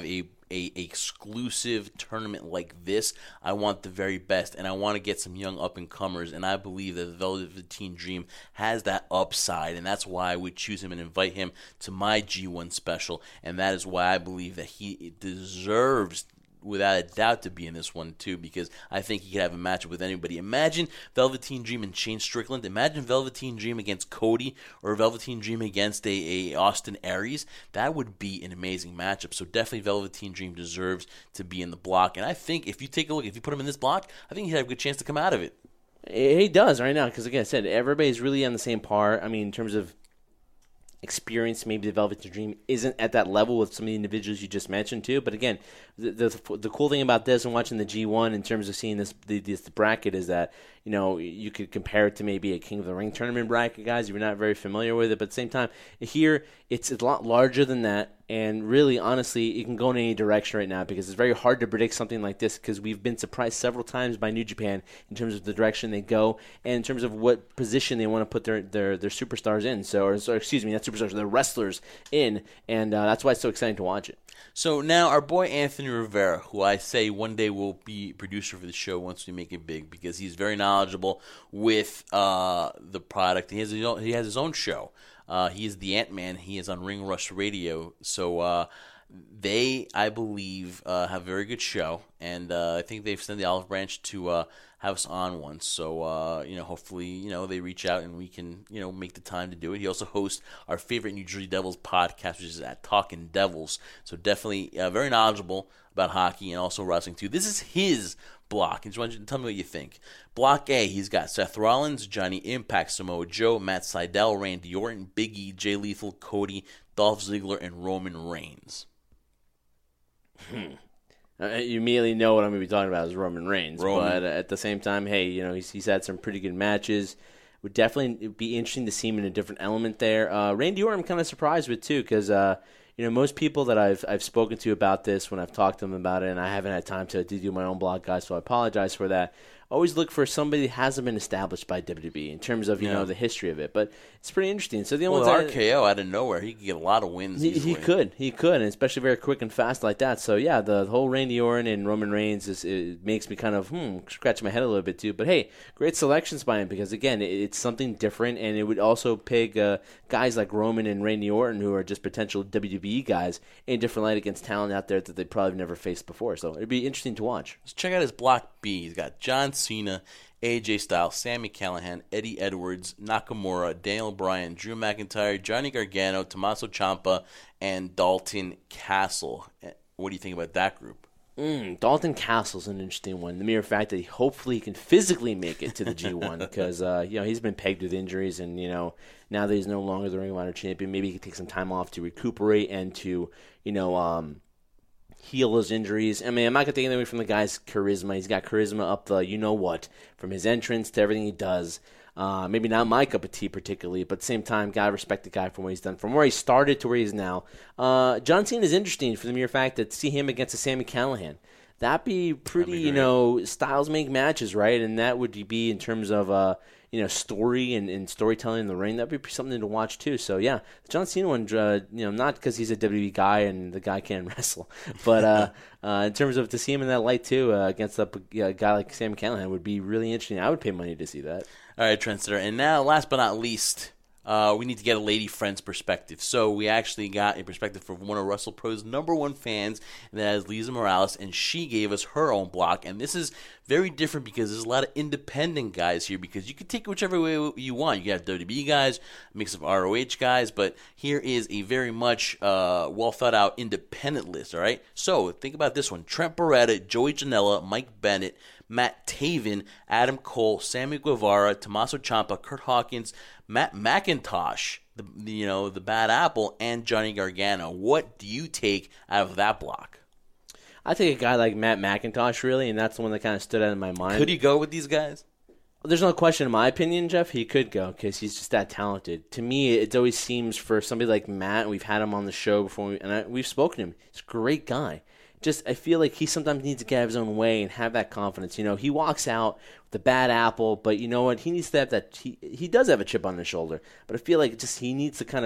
S3: a exclusive tournament like this, I want the very best, and I want to get some young up-and-comers, and I believe that the Velveteen Dream has that upside, and that's why I would choose him and invite him to my G one special, and that is why I believe that he deserves, without a doubt, to be in this one too, because I think he could have a matchup with anybody. Imagine Velveteen Dream and Shane Strickland. Imagine Velveteen Dream against Cody, or Velveteen Dream against a, a Austin Aries. That would be an amazing matchup. So definitely Velveteen Dream deserves to be in the block. And I think if you take a look, if you put him in this block, I think he'd have a good chance to come out of it.
S4: He does right now, because again, I said everybody's really on the same par. I mean, in terms of experience, maybe the Velveteen Dream isn't at that level with some of the individuals you just mentioned too. But again, the the, the cool thing about this and watching the G one in terms of seeing this the, this bracket is that, you know, you could compare it to maybe a King of the Ring tournament bracket, guys. You're not very familiar with it, but at the same time, here it's a lot larger than that. And really, honestly, it can go in any direction right now, because it's very hard to predict something like this, because we've been surprised several times by New Japan in terms of the direction they go and in terms of what position they want to put their, their, their superstars in. So, or, or excuse me, not superstars, their wrestlers in, and uh, that's why it's so exciting to watch it.
S3: So now our boy Anthony Rivera, who I say one day will be producer for the show once we make it big, because he's very knowledgeable with uh, the product. He has his own, he has his own show. Uh, he is the Ant-Man. He is on Ring Rust Radio. So uh, they, I believe, uh, have a very good show. And uh, I think they've sent the olive branch to uh, have us on once. So, uh, you know, hopefully, you know, they reach out and we can, you know, make the time to do it. He also hosts our favorite New Jersey Devils podcast, which is at Talkin' Devils. So definitely uh, very knowledgeable about hockey and also wrestling, too. This is his block. I just want you to tell me what you think. Block A, he's got Seth Rollins, Johnny Impact, Samoa Joe, Matt Sydal, Randy Orton, Big E, Jay Lethal, Cody, Dolph Ziggler, and Roman Reigns.
S4: Hmm. Uh, you immediately know what I'm going to be talking about is Roman Reigns.
S3: Roman.
S4: But uh, at the same time, hey, you know, he's, he's had some pretty good matches. Would definitely be interesting to see him in a different element there. Uh, Randy Orton I'm kind of surprised with, too, because, uh, you know, most people that I've I've spoken to about this when I've talked to them about it, and I haven't had time to, to do my own blog, guys, so I apologize for that. Always look for somebody that hasn't been established by W W E in terms of, you
S3: yeah.
S4: know, the history of it. But it's pretty interesting. So the only
S3: well,
S4: ones
S3: R K O I, out of nowhere, he could get a lot of wins.
S4: He, he could, he could, and especially very quick and fast like that. So yeah, the whole Randy Orton and Roman Reigns is it makes me kind of hmm scratch my head a little bit too. But hey, great selections by him, because again, it, it's something different, and it would also peg uh, guys like Roman and Randy Orton, who are just potential W W E guys, in a different light against talent out there that they probably never faced before. So it'd be interesting to watch.
S3: Let's check out his block B. He's got John Cena, A J Styles, Sami Callihan, Eddie Edwards, Nakamura, Daniel Bryan, Drew McIntyre, Johnny Gargano, Tommaso Ciampa, and Dalton Castle. What do you think about that group?
S4: Mm, Dalton Castle's an interesting one. The mere fact that he hopefully can physically make it to the G one, because uh, you know, he's been pegged with injuries, and you know, now that he's no longer the Ring of Honor champion, maybe he can take some time off to recuperate and to, you know, um, heal those injuries. I mean, I'm not going to take anything away from the guy's charisma. He's got charisma up the you-know-what, from his entrance to everything he does. Uh, maybe not my cup of tea particularly, but at the same time, got to respect the guy from what he's done, from where he started to where he is now. Uh, John Cena is interesting for the mere fact that to see him against a Sami Callihan, that'd be pretty, That'd be you know, styles make matches, right? And that would be in terms of, uh, you know, story and, and storytelling in the ring. That'd be something to watch too. So yeah, the John Cena one, uh, you know, not because he's a W W E guy and the guy can't wrestle, but uh, uh, in terms of to see him in that light too uh, against a, a guy like Sami Callihan would be really interesting. I would pay money to see that. All
S3: right, Trendsetter. And now, last but not least, uh, we need to get a lady friend's perspective. So we actually got a perspective from one of WrestlePro's number one fans, and that is Lisa Morales, and she gave us her own block. And this is very different because there's a lot of independent guys here, because you can take it whichever way you want. You can have W W E guys, a mix of R O H guys, but here is a very much uh, well-thought-out independent list, all right? So think about this one. Trent Beretta, Joey Janela, Mike Bennett, Matt Taven, Adam Cole, Sammy Guevara, Tommaso Ciampa, Kurt Hawkins, Matt McIntosh, the you know the Bad Apple, and Johnny Gargano. What do you take out of that block?
S4: I take a guy like Matt McIntosh, really, and that's the one that kind of stood out in my mind.
S3: Could he go with these guys?
S4: There's no question, in my opinion, Jeff, he could go because he's just that talented. To me, it always seems for somebody like Matt, we've had him on the show before, and I, we've spoken to him. He's a great guy. Just, I feel like he sometimes needs to get out of his own way and have that confidence. You know, he walks out with the bad apple, but you know what? He needs to have that. He, he does have a chip on his shoulder, but I feel like just he needs to kind of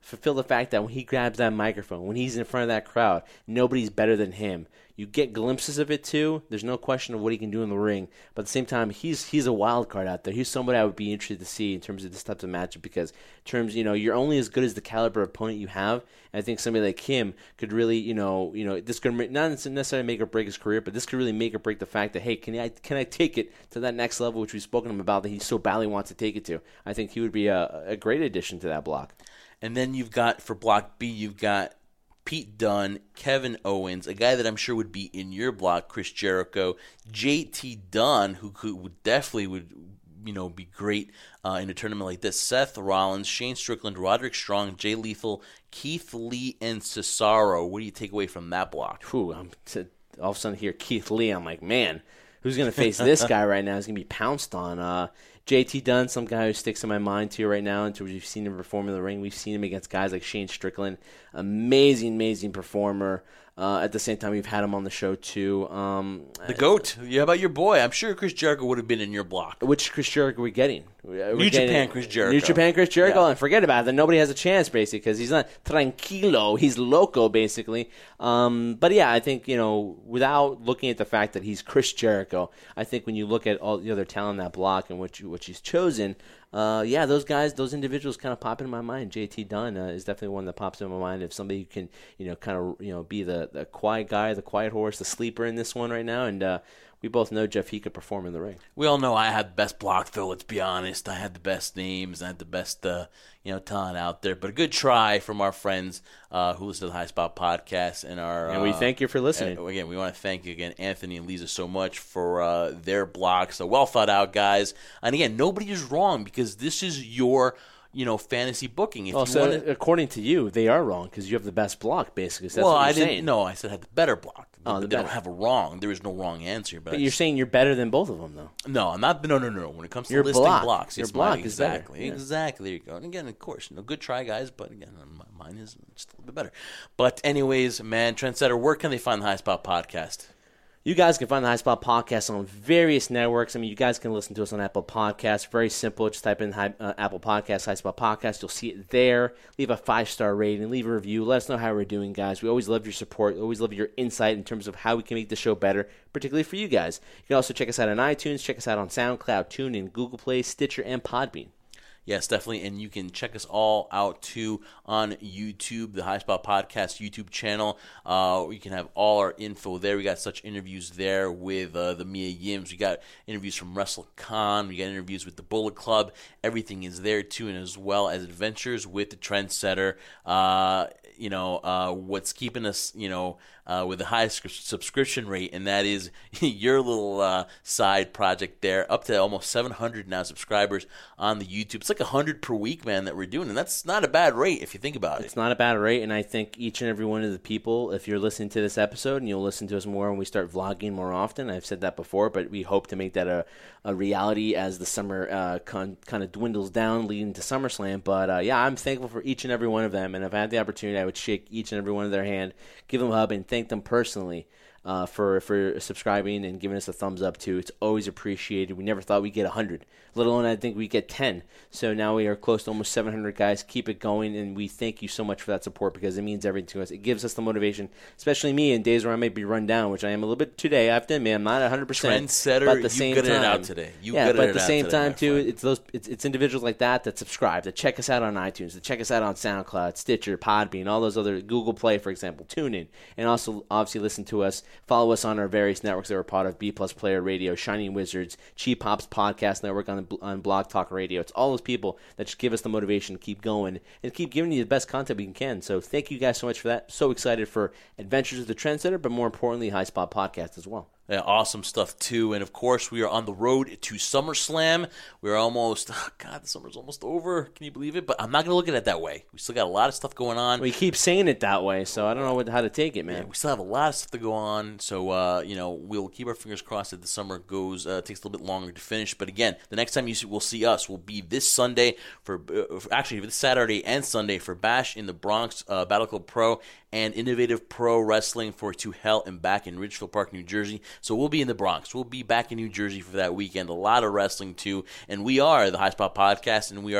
S4: fulfill the fact that when he grabs that microphone, when he's in front of that crowd, nobody's better than him. You get glimpses of it too. There's no question of what he can do in the ring. But at the same time, he's he's a wild card out there. He's somebody I would be interested to see in terms of this type of matchup because in terms, you know, you're only as good as the caliber of opponent you have. And I think somebody like him could really, you know, you know, this could not necessarily make or break his career, but this could really make or break the fact that, hey, can I can I take it to that next level, which we've spoken to him about, that he so badly wants to take it to. I think he would be a, a great addition to that block.
S3: And then you've got, for Block B, you've got Pete Dunne, Kevin Owens, a guy that I'm sure would be in your block, Chris Jericho, J T Dunne, who could would definitely would you know be great uh, in a tournament like this. Seth Rollins, Shane Strickland, Roderick Strong, Jay Lethal, Keith Lee, and Cesaro. What do you take away from that block?
S4: Whew, I'm to, all of a sudden here Keith Lee. I'm like, man, who's going to face this guy right now? He's going to be pounced on. Uh, J T Dunne, some guy who sticks in my mind too right now until we've seen him perform in the ring. We've seen him against guys like Shane Strickland. Amazing, amazing performer. Uh, at the same time, we've had him on the show too. Um,
S3: the GOAT. Yeah, how about your boy? I'm sure Chris Jericho would have been in your block.
S4: Which Chris Jericho are we getting? We're
S3: New
S4: getting
S3: Japan Chris Jericho.
S4: New Japan Chris Jericho.
S3: Yeah.
S4: And forget about it. Then nobody has a chance, basically, because he's not tranquilo. He's loco, basically. Um, but yeah, I think, you know, without looking at the fact that he's Chris Jericho, I think when you look at all the other talent in that block and which, which he's chosen, Uh, yeah, those guys, those individuals kind of pop into my mind. J T Dunne uh, is definitely one that pops into my mind. If somebody who can, you know, kind of, you know, be the, the quiet guy, the quiet horse, the sleeper in this one right now. And uh, we both know, Jeff, he could perform in the ring.
S3: We all know I had the best block, though, let's be honest. I had the best names. I had the best, uh, you know, talent out there. But a good try from our friends uh, who listen to the High Spot podcast. And our
S4: and we
S3: uh,
S4: thank you for listening.
S3: And again, we want to thank you again, Anthony and Lisa, so much for uh, their blocks. So well thought out, guys. And again, nobody is wrong because this is your, you know, fantasy booking. If
S4: well,
S3: you
S4: so
S3: wanna...
S4: according to you, they are wrong because you have the best block, basically. So that's
S3: well,
S4: what you're
S3: I didn't.
S4: saying.
S3: No, I said I had the better block.
S4: Oh,
S3: but
S4: the
S3: they
S4: better.
S3: don't have a wrong. There is no wrong answer. But,
S4: But
S3: I
S4: you're
S3: just,
S4: saying you're better than both of them, though.
S3: no, I'm not. No, no, no, no. When it comes to
S4: Your
S3: listing
S4: block.
S3: blocks,
S4: Your
S3: it's
S4: block
S3: mine.
S4: is better.
S3: Exactly,
S4: Yeah.
S3: exactly. There you go. And again, of course, you know, good try, guys. But again, mine is just a little bit better. But anyways, man, Trendsetter, where can they find the High Spot podcast?
S4: You guys can find the High Spot Podcast on various networks. I mean, you guys can listen to us on Apple Podcasts. Very simple. Just type in high, uh, Apple Podcasts, High Spot Podcast. You'll see it there. Leave a five-star rating. Leave a review. Let us know how we're doing, guys. We always love your support. Always love your insight in terms of how we can make the show better, particularly for you guys. You can also check us out on iTunes. Check us out on SoundCloud, TuneIn, Google Play, Stitcher, and Podbean.
S3: Yes, definitely. And you can check us all out, too, on YouTube, the High Spot Podcast YouTube channel. Uh, you can have all our info there. We got such interviews there with uh, the Mia Yims. We got interviews from WrestleCon. We got interviews with the Bullet Club. Everything is there, too, and as well as adventures with the Trendsetter. Uh, you know, uh, what's keeping us, you know, uh, with the highest subscription rate, and that is your little uh, side project there. Up to almost seven hundred now subscribers on the YouTube. It's like one hundred per week, man, that we're doing, and that's not a bad rate if you think about it.
S4: It's not a bad rate, and I think each and every one of the people, if you're listening to this episode, and you'll listen to us more when we start vlogging more often, I've said that before, but we hope to make that a, a reality as the summer uh, con- kind of dwindles down leading to SummerSlam. But uh, yeah, I'm thankful for each and every one of them, and if I had the opportunity, I would shake each and every one of their hand, give them a hug, and thank them personally uh, for, for subscribing and giving us a thumbs up too. It's always appreciated. We never thought we'd get one hundred, let alone I think we get ten. So now we are close to almost seven hundred guys. Keep it going, and we thank you so much for that support because it means everything to us. It gives us the motivation, especially me in days where I might be run down, which I am a little bit today. I have to admit, I'm not one hundred percent.
S3: Trendsetter,
S4: but at the
S3: you
S4: same
S3: gutted
S4: time,
S3: it out today. You
S4: yeah,
S3: gutted
S4: but
S3: it
S4: at the
S3: out
S4: same
S3: today,
S4: time
S3: my
S4: too,
S3: friend.
S4: it's those it's, it's individuals like that that subscribe, that check us out on iTunes, that check us out on SoundCloud, Stitcher, Podbean, all those other, Google Play, for example, TuneIn, and also obviously listen to us, follow us on our various networks that we're part of, B Plus Player Radio, Shining Wizards, Cheap Hops Podcast Network on on Blog Talk Radio. It's all those people that just give us the motivation to keep going and keep giving you the best content we can. So thank you guys so much for that. So excited for Adventures of the Trendsetter, but more importantly, High Spot Podcast as well.
S3: Yeah, awesome stuff, too. And, of course, we are on the road to SummerSlam. We're almost, oh God, the summer's almost over. Can you believe it? But I'm not going to look at it that way. We still got a lot of stuff going on.
S4: We keep saying it that way, so I don't know what, how to take it, man.
S3: Yeah, we still have a lot of stuff to go on. So, uh, you know, we'll keep our fingers crossed that the summer goes, uh, takes a little bit longer to finish. But, again, the next time you see, we'll see us will be this Sunday, for uh, actually this Saturday and Sunday for Bash in the Bronx, uh, Battle Club Pro, and Innovative Pro Wrestling for To Hell and Back in Ridgefield Park, New Jersey. So we'll be in the Bronx. We'll be back in New Jersey for that weekend. A lot of wrestling, too. And we are the High Spot Podcast, and we are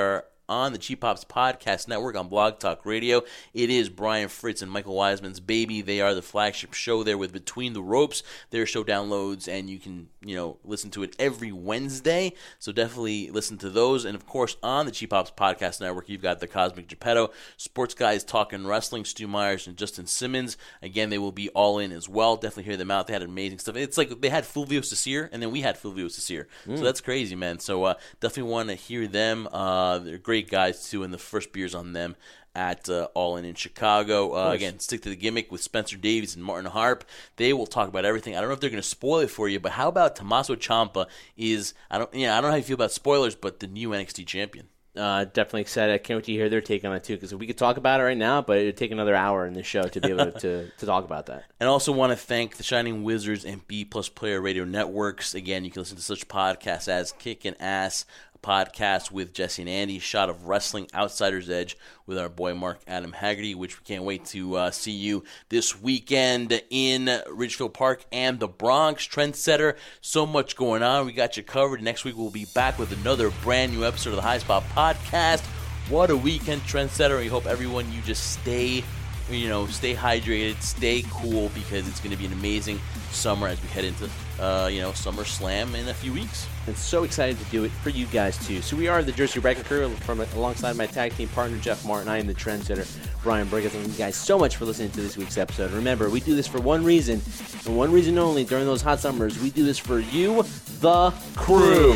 S3: on the Cheap Pops Podcast Network on Blog Talk Radio. It is Brian Fritz and Michael Wiseman's baby. They are the flagship show there with Between the Ropes. Their show downloads, and you can, you know, listen to it every Wednesday. So definitely listen to those. And, of course, on the Cheap Pops Podcast Network, you've got the Cosmic Geppetto, Sports Guys Talking Wrestling, Stu Myers and Justin Simmons. Again, they will be all in as well. Definitely hear them out. They had amazing stuff. It's like they had Fulvio Cecere, and then we had Fulvio Cecere. Mm. So that's crazy, man. So uh, definitely want to hear them. Uh, they're great guys, too, and the first beer's on them at uh, All In in Chicago. Uh, again, Stick to the Gimmick with Spencer Davies and Martin Harp. They will talk about everything. I don't know if they're going to spoil it for you, but how about Tommaso Ciampa is, I don't, you know, I don't know how you feel about spoilers, but the new N X T champion.
S4: Uh, definitely excited. I can't wait to hear their take on it, too, because we could talk about it right now, but it would take another hour in the show to be able to, to talk about that.
S3: And I also want to thank the Shining Wizards and B Plus Player Radio Networks. Again, you can listen to such podcasts as Kickin' Ass, podcast with Jesse and Andy, Shot of Wrestling, Outsider's Edge with our boy Mark Adam Haggerty, which we can't wait to uh, see you this weekend in Ridgefield Park and the Bronx. Trendsetter, so much going on. We got you covered. Next week we'll be back with another brand new episode of the High Spot Podcast. What a weekend, Trendsetter. We hope everyone, you just stay, you know, stay hydrated, stay cool, because it's going to be an amazing summer as we head into, uh, you know, SummerSlam in a few weeks.
S4: And so excited to do it for you guys, too. So we are the Jersey Wrecking Crew, from alongside my tag team partner, Jeff Martin. I am the Trendsetter, Brian Burgess. Thank you guys so much for listening to this week's episode. Remember, we do this for one reason, and one reason only during those hot summers. We do this for you, the crew.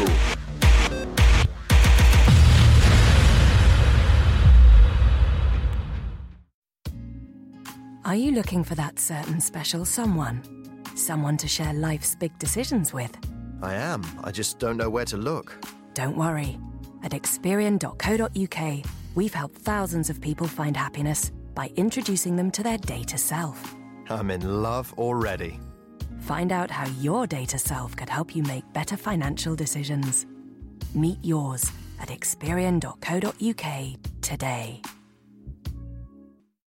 S5: Are you looking for that certain special someone? Someone to share life's big decisions with?
S6: I am. I just don't know where to look.
S5: Don't worry. At Experian dot co dot U K, we've helped thousands of people find happiness by introducing them to their data self.
S6: I'm in love already.
S5: Find out how your data self could help you make better financial decisions. Meet yours at Experian dot co dot U K today.